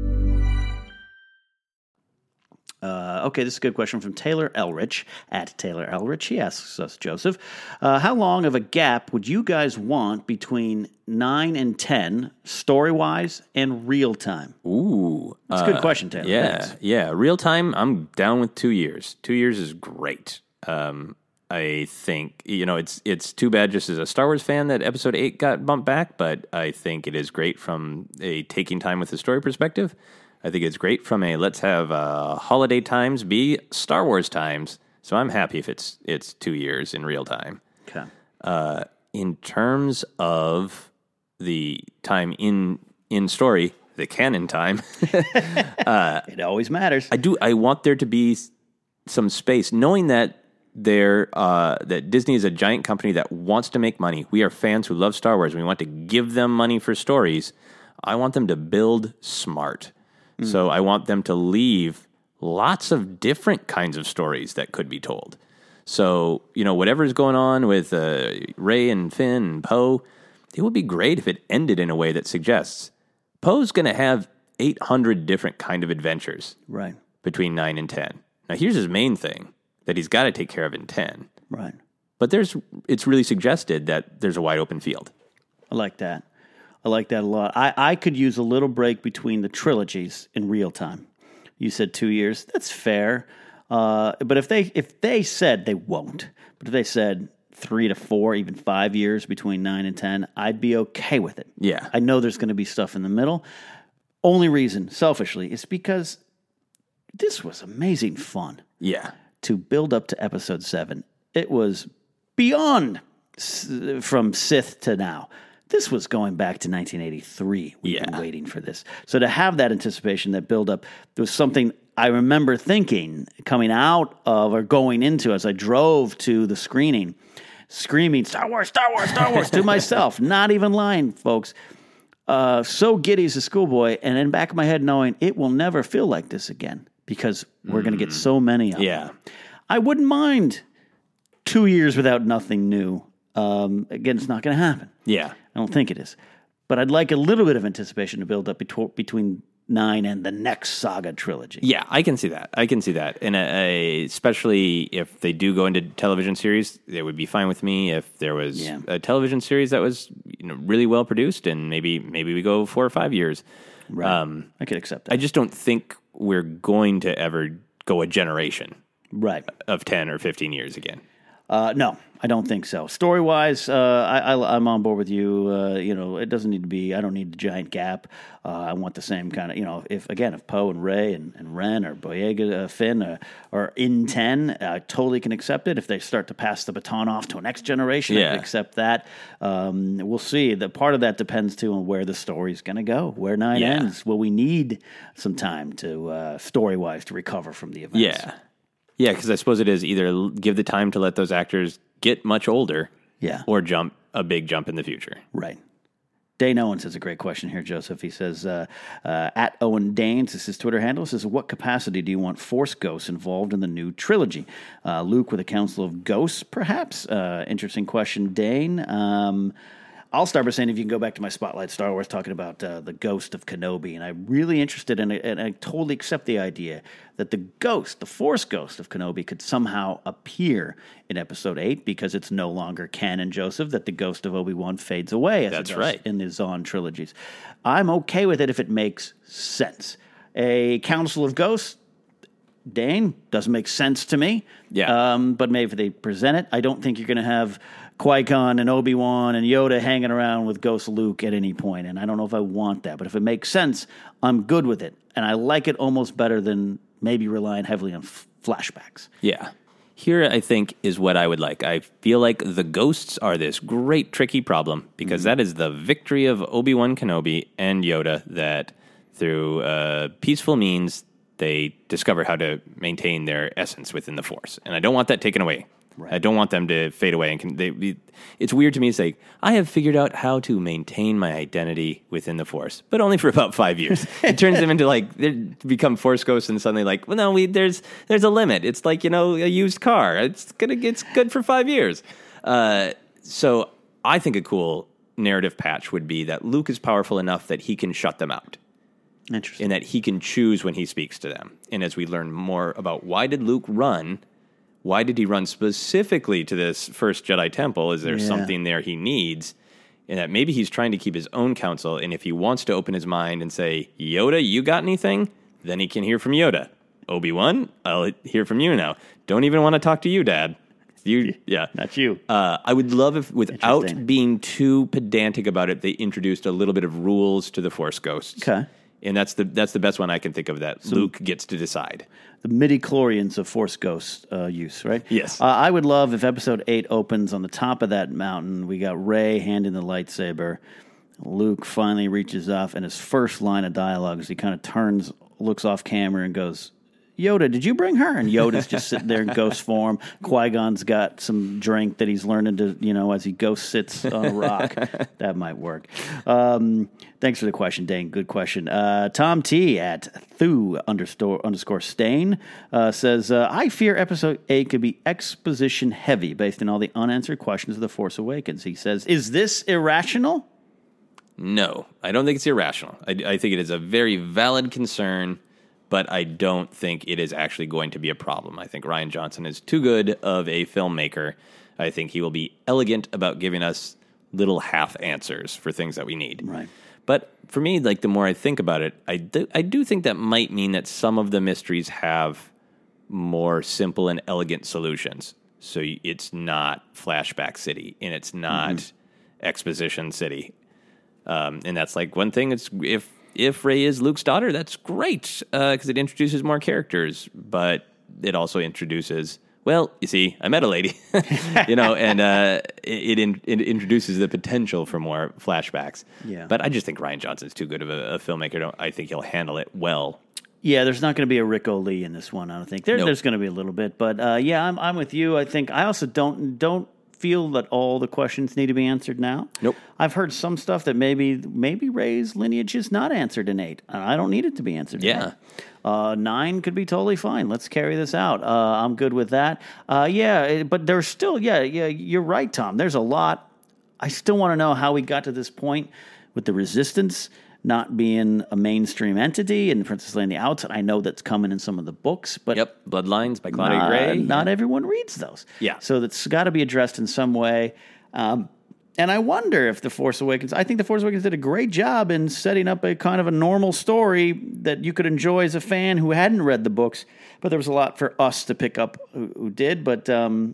[SPEAKER 11] Okay, this is a good question from Taylor Elrich, at Taylor Elrich. He asks us, Joseph, how long of a gap would you guys want between 9 and 10, story-wise and real-time?
[SPEAKER 12] Ooh.
[SPEAKER 11] That's a good question, Taylor.
[SPEAKER 12] Yeah. Real-time, I'm down with 2 years. 2 years is great. I think, it's too bad just as a Star Wars fan that Episode 8 got bumped back, but I think it is great from a taking time with the story perspective. I think it's great from a let's have holiday times be Star Wars times. So I'm happy if it's 2 years in real time.
[SPEAKER 11] Okay.
[SPEAKER 12] In terms of the time in story, the canon time,
[SPEAKER 11] it always matters.
[SPEAKER 12] I want there to be some space, knowing that that Disney is a giant company that wants to make money. We are fans who love Star Wars. We want to give them money for stories. I want them to build smart. So I want them to leave lots of different kinds of stories that could be told. So, whatever's going on with Rey and Finn and Poe, it would be great if it ended in a way that suggests Poe's going to have 800 different kind of adventures
[SPEAKER 11] right
[SPEAKER 12] between 9 and 10. Now, here's his main thing that he's got to take care of in 10.
[SPEAKER 11] Right.
[SPEAKER 12] But it's really suggested that there's a wide open field.
[SPEAKER 11] I like that. I like that a lot. I could use a little break between the trilogies in real time. You said 2 years. That's fair. But if they said they won't, but if they said 3 to 4, even 5 years between 9 and 10, I'd be okay with it.
[SPEAKER 12] Yeah.
[SPEAKER 11] I know there's going to be stuff in the middle. Only reason, selfishly, is because this was amazing fun.
[SPEAKER 12] Yeah.
[SPEAKER 11] To build up to episode 7. It was beyond from Sith to now. This was going back to 1983. We've been waiting for this. So to have that anticipation, that build up, there was something I remember thinking coming out of or going into as I drove to the screening, screaming, Star Wars, Star Wars, Star Wars, to myself. Not even lying, folks. So giddy as a schoolboy, and in the back of my head knowing it will never feel like this again because we're going to get so many of them. I wouldn't mind 2 years without nothing new. Again, it's not going to happen.
[SPEAKER 12] Yeah.
[SPEAKER 11] I don't think it is. But I'd like a little bit of anticipation to build up between 9 and the next saga trilogy.
[SPEAKER 12] Yeah, I can see that. And especially if they do go into television series, it would be fine with me if there was a television series that was really well produced, and maybe we go 4 or 5 years.
[SPEAKER 11] Right. I could accept that.
[SPEAKER 12] I just don't think we're going to ever go a generation of 10 or 15 years again.
[SPEAKER 11] No, I don't think so. Story-wise, I'm on board with you. It doesn't need to be, I don't need the giant gap. I want the same kind of, if Poe and Rey and Ren or Boyega, Finn are in 10, I totally can accept it. If they start to pass the baton off to a next generation, I can accept that. We'll see. The part of that depends, too, on where the story's going to go, where 9 ends. Will we need some time to, story-wise, to recover from the events?
[SPEAKER 12] Yeah, because I suppose it is either give the time to let those actors get much older, or jump a big jump in the future.
[SPEAKER 11] Right. Dane Owens has a great question here, Joseph. He says, at Owen Danes, this is his Twitter handle, says, what capacity do you want Force Ghosts involved in the new trilogy? Luke with a council of ghosts, perhaps? Interesting question, Dane. I'll start by saying if you can go back to my Spotlight Star Wars talking about the ghost of Kenobi, and I'm really interested in it, and I totally accept the idea that the Force ghost of Kenobi could somehow appear in Episode 8 because it's no longer canon, Joseph, that the ghost of Obi-Wan fades away as it does in the Zahn trilogies. I'm okay with it if it makes sense. A council of ghosts, Dane, doesn't make sense to me. But maybe if they present it, I don't think you're going to have Qui-Gon and Obi-Wan and Yoda hanging around with Ghost Luke at any point, and I don't know if I want that. But if it makes sense, I'm good with it, and I like it almost better than maybe relying heavily on flashbacks.
[SPEAKER 12] Yeah. Here, I think, is what I would like. I feel like the ghosts are this great, tricky problem, because that is the victory of Obi-Wan Kenobi and Yoda, that through peaceful means, they discover how to maintain their essence within the Force. And I don't want that taken away. Right. I don't want them to fade away. And it's weird to me to say, I have figured out how to maintain my identity within the Force, but only for about 5 years. It turns them into they become Force ghosts, and suddenly there's a limit. It's like, a used car. It's good for 5 years. So I think a cool narrative patch would be that Luke is powerful enough that he can shut them out.
[SPEAKER 11] Interesting.
[SPEAKER 12] And that he can choose when he speaks to them. And as we learn more about why did Luke run, why did he run specifically to this first Jedi temple? Is there something there he needs? And that maybe he's trying to keep his own counsel, and if he wants to open his mind and say, Yoda, you got anything? Then he can hear from Yoda. Obi-Wan, I'll hear from you now. Don't even want to talk to you, Dad.
[SPEAKER 11] Not you.
[SPEAKER 12] I would love if, without being too pedantic about it, they introduced a little bit of rules to the Force ghosts.
[SPEAKER 11] Okay.
[SPEAKER 12] And that's the best one I can think of that Luke gets to decide.
[SPEAKER 11] The midi-chlorians of Force Ghost use, right?
[SPEAKER 12] Yes.
[SPEAKER 11] I would love if Episode 8 opens on the top of that mountain. We got Rey handing the lightsaber. Luke finally reaches off, and his first line of dialogue is he kind of turns, looks off camera, and goes, Yoda, did you bring her? And Yoda's just sitting there in ghost form. Qui-Gon's got some drink that he's learning to, as he ghost sits on a rock. That might work. Thanks for the question, Dane. Good question. Tom T at _Stain says, I fear Episode 8 could be exposition heavy based on all the unanswered questions of The Force Awakens. He says, is this irrational?
[SPEAKER 12] No, I don't think it's irrational. I think it is a very valid concern, but I don't think it is actually going to be a problem. I think Rian Johnson is too good of a filmmaker. I think he will be elegant about giving us little half answers for things that we need.
[SPEAKER 11] Right.
[SPEAKER 12] But for me, the more I think about it, I do think that might mean that some of the mysteries have more simple and elegant solutions. So it's not Flashback City, and it's not Exposition City. And that's like one thing. It's if Rey is Luke's daughter, that's great because it introduces more characters, but it also introduces, well, you see, I met a lady, and it introduces the potential for more flashbacks. Yeah. But I just think Rian Johnson's too good of a filmmaker. I think he'll handle it well. Yeah,
[SPEAKER 11] there's not going to be a Rick O'Lee in this one, I don't think. There's going to be a little bit, but I'm with you. I think I also don't feel that all the questions need to be answered now.
[SPEAKER 12] Nope.
[SPEAKER 11] I've heard some stuff that maybe Rey's lineage is not answered in 8. I don't need it to be answered in 8. 9 could be totally fine. Let's carry this out. I'm good with that. But there's still, you're right, Tom. There's a lot. I still want to know how we got to this point with the Resistance not being a mainstream entity and Princess Leia and the Outs. I know that's coming in some of the books, but
[SPEAKER 12] Bloodlines by Claudia Gray.
[SPEAKER 11] Not everyone reads those.
[SPEAKER 12] Yeah,
[SPEAKER 11] so that's got to be addressed in some way. And I wonder if The Force Awakens. I think The Force Awakens did a great job in setting up a kind of a normal story that you could enjoy as a fan who hadn't read the books. But there was a lot for us to pick up who did. But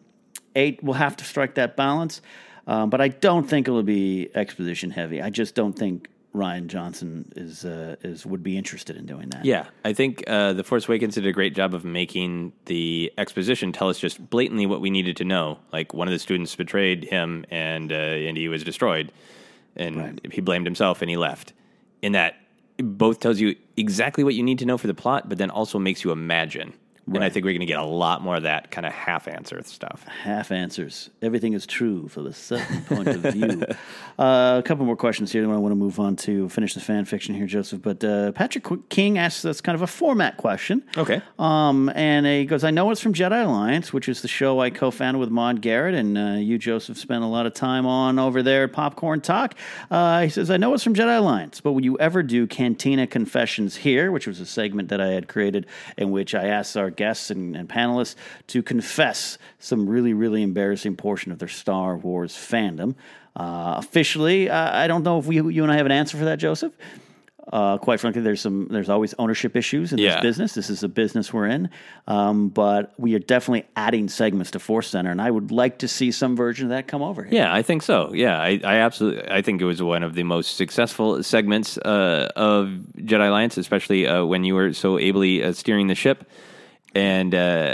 [SPEAKER 11] 8 will have to strike that balance. But I don't think it'll be exposition heavy. I just don't think Rian Johnson would be interested in doing that.
[SPEAKER 12] Yeah, I think The Force Awakens did a great job of making the exposition tell us just blatantly what we needed to know. Like one of the students betrayed him, and he was destroyed, and he blamed himself, and he left. And that both tells you exactly what you need to know for the plot, but then also makes you imagine. Right. And I think we're going to get a lot more of that kind of half-answer stuff.
[SPEAKER 11] Half answers. Everything is true for the certain point of view. A couple more questions here. I want to move on to finish the fan fiction here, Joseph. But Patrick King asks us kind of a format question.
[SPEAKER 12] Okay.
[SPEAKER 11] And he goes, I know it's from Jedi Alliance, which is the show I co-founded with Maude Garrett, and you, Joseph, spent a lot of time on over there at Popcorn Talk. He says, I know it's from Jedi Alliance, but will you ever do Cantina Confessions here, which was a segment that I had created in which I asked our guests and panelists to confess some really, really embarrassing portion of their Star Wars fandom. Officially, I don't know if you and I have an answer for that, Joseph. Quite frankly, there's always ownership issues in this business. This is a business we're in, but we are definitely adding segments to Force Center, and I would like to see some version of that come over here.
[SPEAKER 12] Yeah, I think so. Yeah, I absolutely. I think it was one of the most successful segments of Jedi Alliance, especially when you were so ably steering the ship. And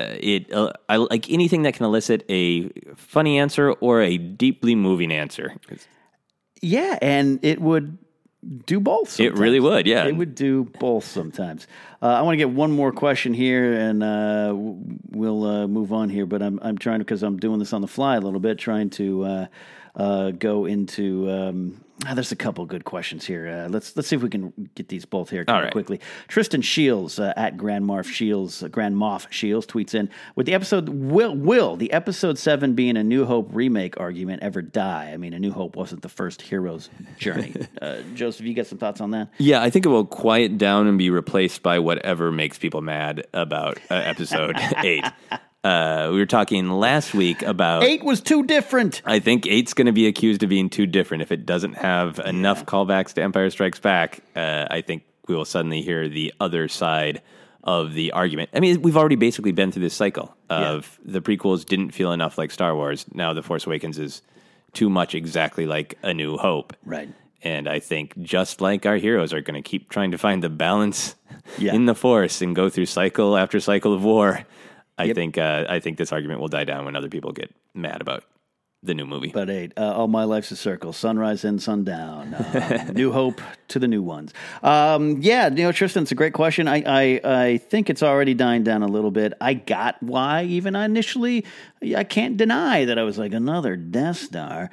[SPEAKER 12] I like anything that can elicit a funny answer or a deeply moving answer.
[SPEAKER 11] Yeah, and it would do both sometimes.
[SPEAKER 12] It really would, yeah.
[SPEAKER 11] It would do both sometimes. I want to get one more question here, and we'll move on here. But I'm trying to, because I'm doing this on the fly a little bit, trying to go into. There's a couple good questions here. Let's see if we can get these both here quickly. Tristan Shields at Grand Moff Shields tweets in, with the episode, will the episode 7 being a New Hope remake argument ever die? I mean, A New Hope wasn't the first hero's journey. Joseph, you got some thoughts on that?
[SPEAKER 12] Yeah, I think it will quiet down and be replaced by whatever makes people mad about episode 8. We were talking last week about
[SPEAKER 11] 8 was too different.
[SPEAKER 12] I think 8's going to be accused of being too different if it doesn't have enough callbacks to Empire Strikes Back. I think we will suddenly hear the other side of the argument. I mean, we've already basically been through this cycle of the prequels didn't feel enough like Star Wars. Now The Force Awakens is too much exactly like A New Hope.
[SPEAKER 11] Right.
[SPEAKER 12] And I think just like our heroes are going to keep trying to find the balance in the Force and go through cycle after cycle of war. I think this argument will die down when other people get mad about the new movie.
[SPEAKER 11] But 8, all my life's a circle, sunrise and sundown, New Hope to the new ones. Tristan, it's a great question. I think it's already dying down a little bit. I got why even initially. I can't deny that I was like another Death Star,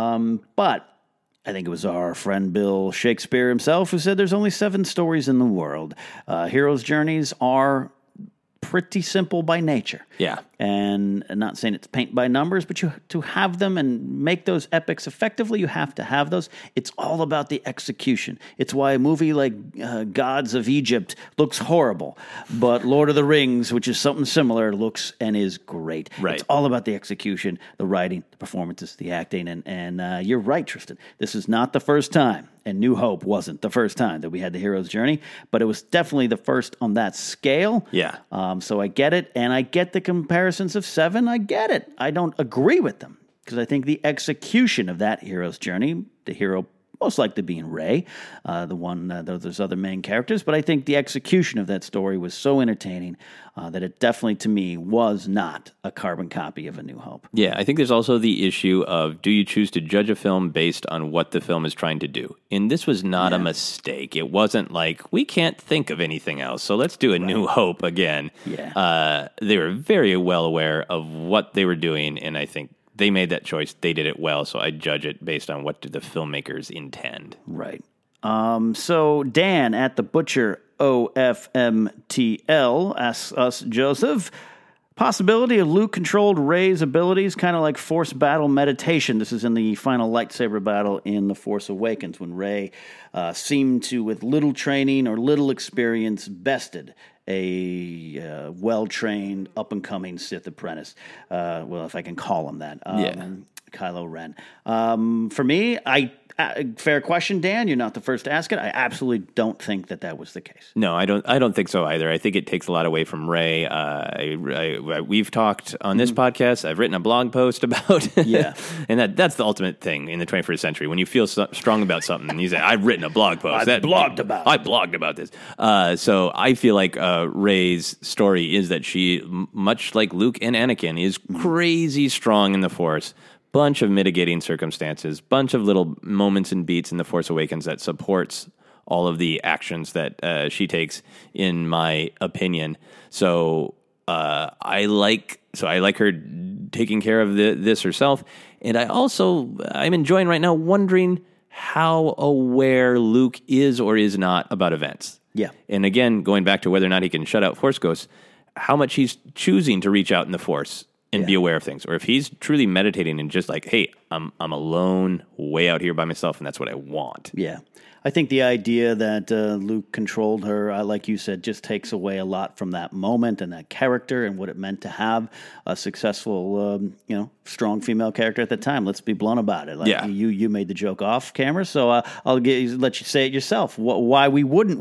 [SPEAKER 11] but I think it was our friend Bill Shakespeare himself who said there's only 7 stories in the world. Heroes' journeys are pretty simple by nature.
[SPEAKER 12] Yeah.
[SPEAKER 11] And I'm not saying it's paint by numbers, but to have them and make those epics effectively, you have to have those. It's all about the execution. It's why a movie like Gods of Egypt looks horrible, but Lord of the Rings, which is something similar, looks and is great.
[SPEAKER 12] Right.
[SPEAKER 11] It's all about the execution, the writing, the performances, the acting. And you're right, Tristan. This is not the first time and New Hope wasn't the first time that we had the hero's journey, but it was definitely the first on that scale.
[SPEAKER 12] Yeah.
[SPEAKER 11] So I get it, and I get the comparisons of Seven. I get it. I don't agree with them, because I think the execution of that hero's journey, the hero most likely being Rey, those other main characters, but I think the execution of that story was so entertaining that it definitely, to me, was not a carbon copy of A New Hope.
[SPEAKER 12] Yeah, I think there's also the issue of, do you choose to judge a film based on what the film is trying to do? And this was not a mistake. It wasn't like, we can't think of anything else, so let's do A New Hope again.
[SPEAKER 11] Yeah.
[SPEAKER 12] They were very well aware of what they were doing, and I think they made that choice. They did it well, so I judge it based on what did the filmmakers intend.
[SPEAKER 11] Right. So Dan at the Butcher OFMTL asks us, Joseph, possibility of Luke controlled Rey's abilities, kind of like Force battle meditation. This is in the final lightsaber battle in The Force Awakens, when Rey seemed to, with little training or little experience, bested a well-trained, up-and-coming Sith apprentice. Well, if I can call him that. Kylo Ren. For me, fair question, Dan. You're not the first to ask it. I absolutely don't think that was the case.
[SPEAKER 12] No, I don't think so either. I think it takes a lot away from Rey. We've talked on this podcast. I've written a blog post about it. And that's the ultimate thing in the 21st century. When you feel strong about something and you say, I've written a blog post. I blogged about this. So I feel like Rey's story is that she, much like Luke and Anakin, is crazy strong in the Force. Bunch of mitigating circumstances, bunch of little moments and beats in The Force Awakens that supports all of the actions that she takes, in my opinion. So I like her taking care of this herself, and I'm enjoying right now wondering how aware Luke is or is not about events.
[SPEAKER 11] Yeah,
[SPEAKER 12] and again, going back to whether or not he can shut out Force ghosts, how much he's choosing to reach out in the Force and be aware of things, or if he's truly meditating and just like, hey, I'm alone, way out here by myself, and that's what I want.
[SPEAKER 11] Yeah. I think the idea that Luke controlled her, like you said, just takes away a lot from that moment and that character and what it meant to have a successful, strong female character at the time. Let's be blunt about it. You made the joke off camera, so I'll let you say it yourself. Why wouldn't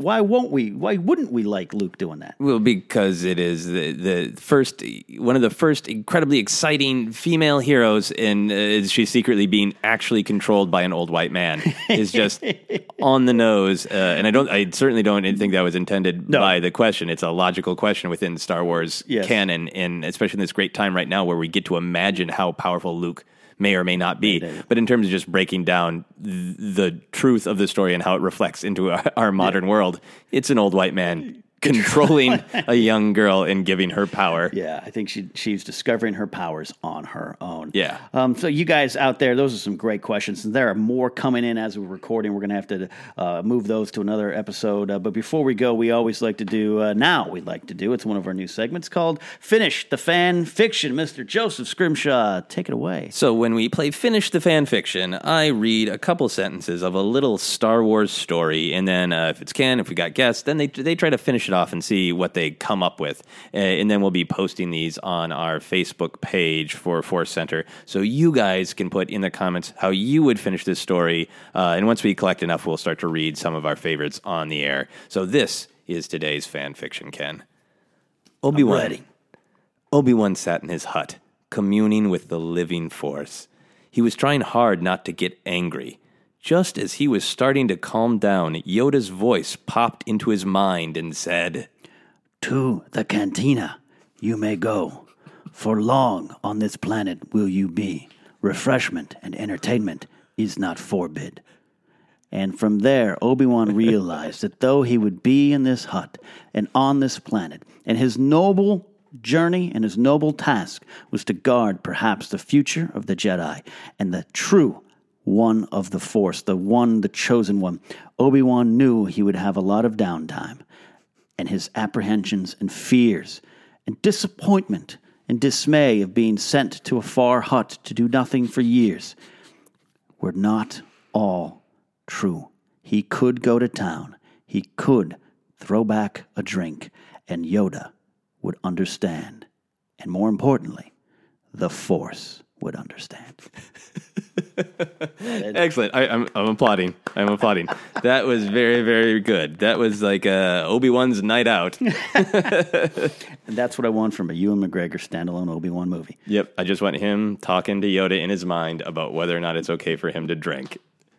[SPEAKER 11] we like Luke doing that?
[SPEAKER 12] Well, because it is one of the first incredibly exciting female heroes, and she's secretly being actually controlled by an old white man. Is just on the nose, and I certainly don't think that was intended by the question. It's a logical question within Star Wars canon, and especially in this great time right now where we get to imagine how powerful Luke may or may not be. But in terms of just breaking down the truth of the story and how it reflects into our modern world, it's an old white man controlling a young girl and giving her power.
[SPEAKER 11] Yeah, I think she's discovering her powers on her own.
[SPEAKER 12] Yeah.
[SPEAKER 11] So you guys out there, those are some great questions. And there are more coming in as we're recording. We're going to have to move those to another episode. But before we go, we always like to do, it's one of our new segments called Finish the Fan Fiction. Mr. Joseph Scrimshaw, take it away.
[SPEAKER 12] So when we play Finish the Fan Fiction, I read a couple sentences of a little Star Wars story, and then if we got guests, then they try to finish it off and see what they come up with. And then we'll be posting these on our Facebook page for Force Center, so you guys can put in the comments how you would finish this story. And once we collect enough, we'll start to read some of our favorites on the air. So this is today's fan fiction, Ken. Obi-Wan sat in his hut, communing with the living Force. He was trying hard not to get angry. Just as he was starting to calm down, Yoda's voice popped into his mind and said,
[SPEAKER 17] "To the cantina you may go. For long on this planet will you be. Refreshment and entertainment is not forbid."
[SPEAKER 11] And from there, Obi-Wan realized that though he would be in this hut and on this planet, and his noble journey and his noble task was to guard perhaps the future of the Jedi and the true one of the Force, the chosen one, Obi-Wan knew he would have a lot of downtime, and his apprehensions and fears and disappointment and dismay of being sent to a far hut to do nothing for years were not all true. He could go to town. He could throw back a drink, and Yoda would understand. And more importantly, the Force would understand.
[SPEAKER 12] Excellent. I'm applauding. I'm applauding. That was very, very good. That was like Obi-Wan's Night Out.
[SPEAKER 11] And that's what I want from a Ewan McGregor standalone Obi-Wan movie.
[SPEAKER 12] Yep. I just want him talking to Yoda in his mind about whether or not it's okay for him to drink.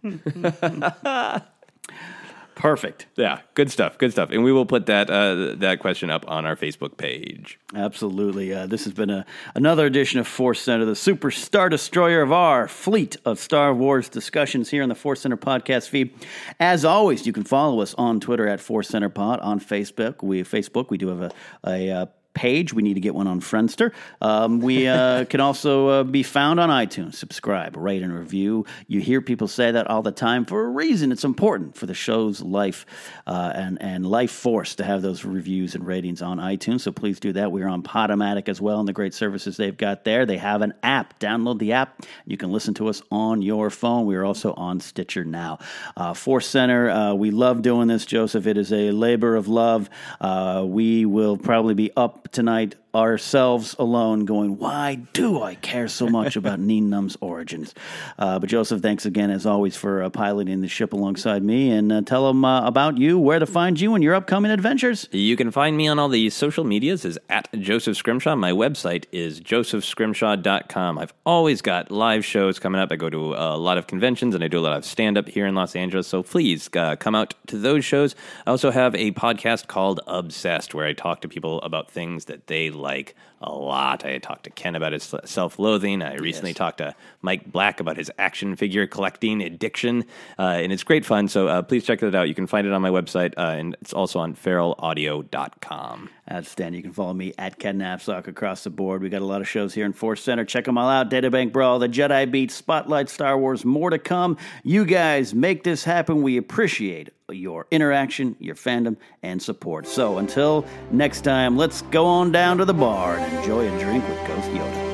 [SPEAKER 11] Perfect.
[SPEAKER 12] Yeah, good stuff, good stuff. And we will put that question up on our Facebook page.
[SPEAKER 11] Absolutely. This has been another edition of Force Center, the Super Star Destroyer of our fleet of Star Wars discussions here on the Force Center podcast feed. As always, you can follow us on Twitter at Force Center Pod, on Facebook. We do have a page. We need to get one on Friendster. We can also be found on iTunes. Subscribe, rate, and review. You hear people say that all the time for a reason. It's important for the show's life and life force to have those reviews and ratings on iTunes. So please do that. We're on Podomatic as well and the great services they've got there. They have an app. Download the app. You can listen to us on your phone. We are also on Stitcher now. Force Center, we love doing this, Joseph. It is a labor of love. We will probably be up tonight ourselves alone going, why do I care so much about Nien Numb's origins? But Joseph, thanks again, as always, for piloting the ship alongside me, and tell them about you, where to find you, and your upcoming adventures.
[SPEAKER 12] You can find me on all the social medias as at Joseph Scrimshaw. My website is josephscrimshaw.com. I've always got live shows coming up. I go to a lot of conventions, and I do a lot of stand-up here in Los Angeles, so please come out to those shows. I also have a podcast called Obsessed, where I talk to people about things that they like a lot. I talked to Ken about his self-loathing. I recently talked to Mike Black about his action figure collecting addiction, and it's great fun, so please check that out. You can find it on my website, and it's also on feralaudio.com.
[SPEAKER 11] Outstanding. You can follow me at Ken Knapsack across the board. We got a lot of shows here in Force Center. Check them all out. Databank Brawl, The Jedi Beat, Spotlight Star Wars, more to come. You guys make this happen. We appreciate your interaction, your fandom, and support. So until next time, let's go on down to the bar and enjoy a drink with Ghost Yoda.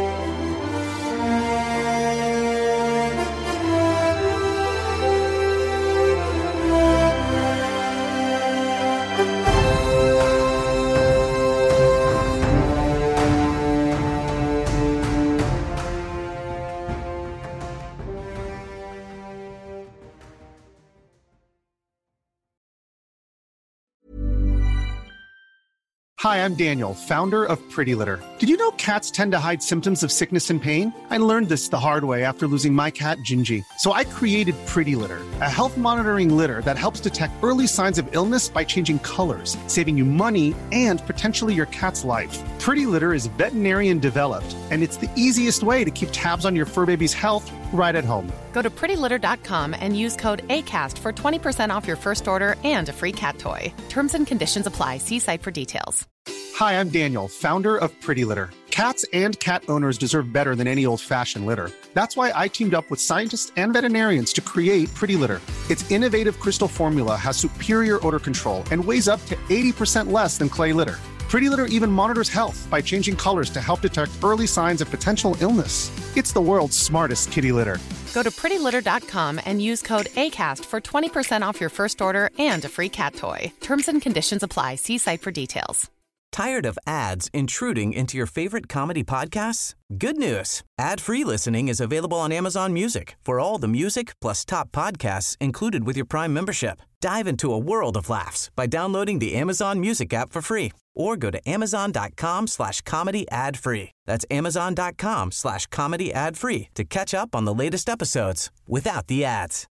[SPEAKER 8] Hi, I'm Daniel, founder of Pretty Litter. Did you know cats tend to hide symptoms of sickness and pain? I learned this the hard way after losing my cat, Gingy. So I created Pretty Litter, a health monitoring litter that helps detect early signs of illness by changing colors, saving you money and potentially your cat's life. Pretty Litter is veterinarian developed, and it's the easiest way to keep tabs on your fur baby's health right at home.
[SPEAKER 9] Go to prettylitter.com and use code ACAST for 20% off your first order and a free cat toy. Terms and conditions apply. See site for details.
[SPEAKER 8] Hi, I'm Daniel, founder of Pretty Litter. Cats and cat owners deserve better than any old-fashioned litter. That's why I teamed up with scientists and veterinarians to create Pretty Litter. Its innovative crystal formula has superior odor control and weighs up to 80% less than clay litter. Pretty Litter even monitors health by changing colors to help detect early signs of potential illness. It's the world's smartest kitty litter.
[SPEAKER 9] Go to prettylitter.com and use code ACAST for 20% off your first order and a free cat toy. Terms and conditions apply. See site for details.
[SPEAKER 2] Tired of ads intruding into your favorite comedy podcasts? Good news. Ad-free listening is available on Amazon Music for all the music plus top podcasts included with your Prime membership. Dive into a world of laughs by downloading the Amazon Music app for free or go to amazon.com/comedy ad-free. That's amazon.com/comedy ad-free to catch up on the latest episodes without the ads.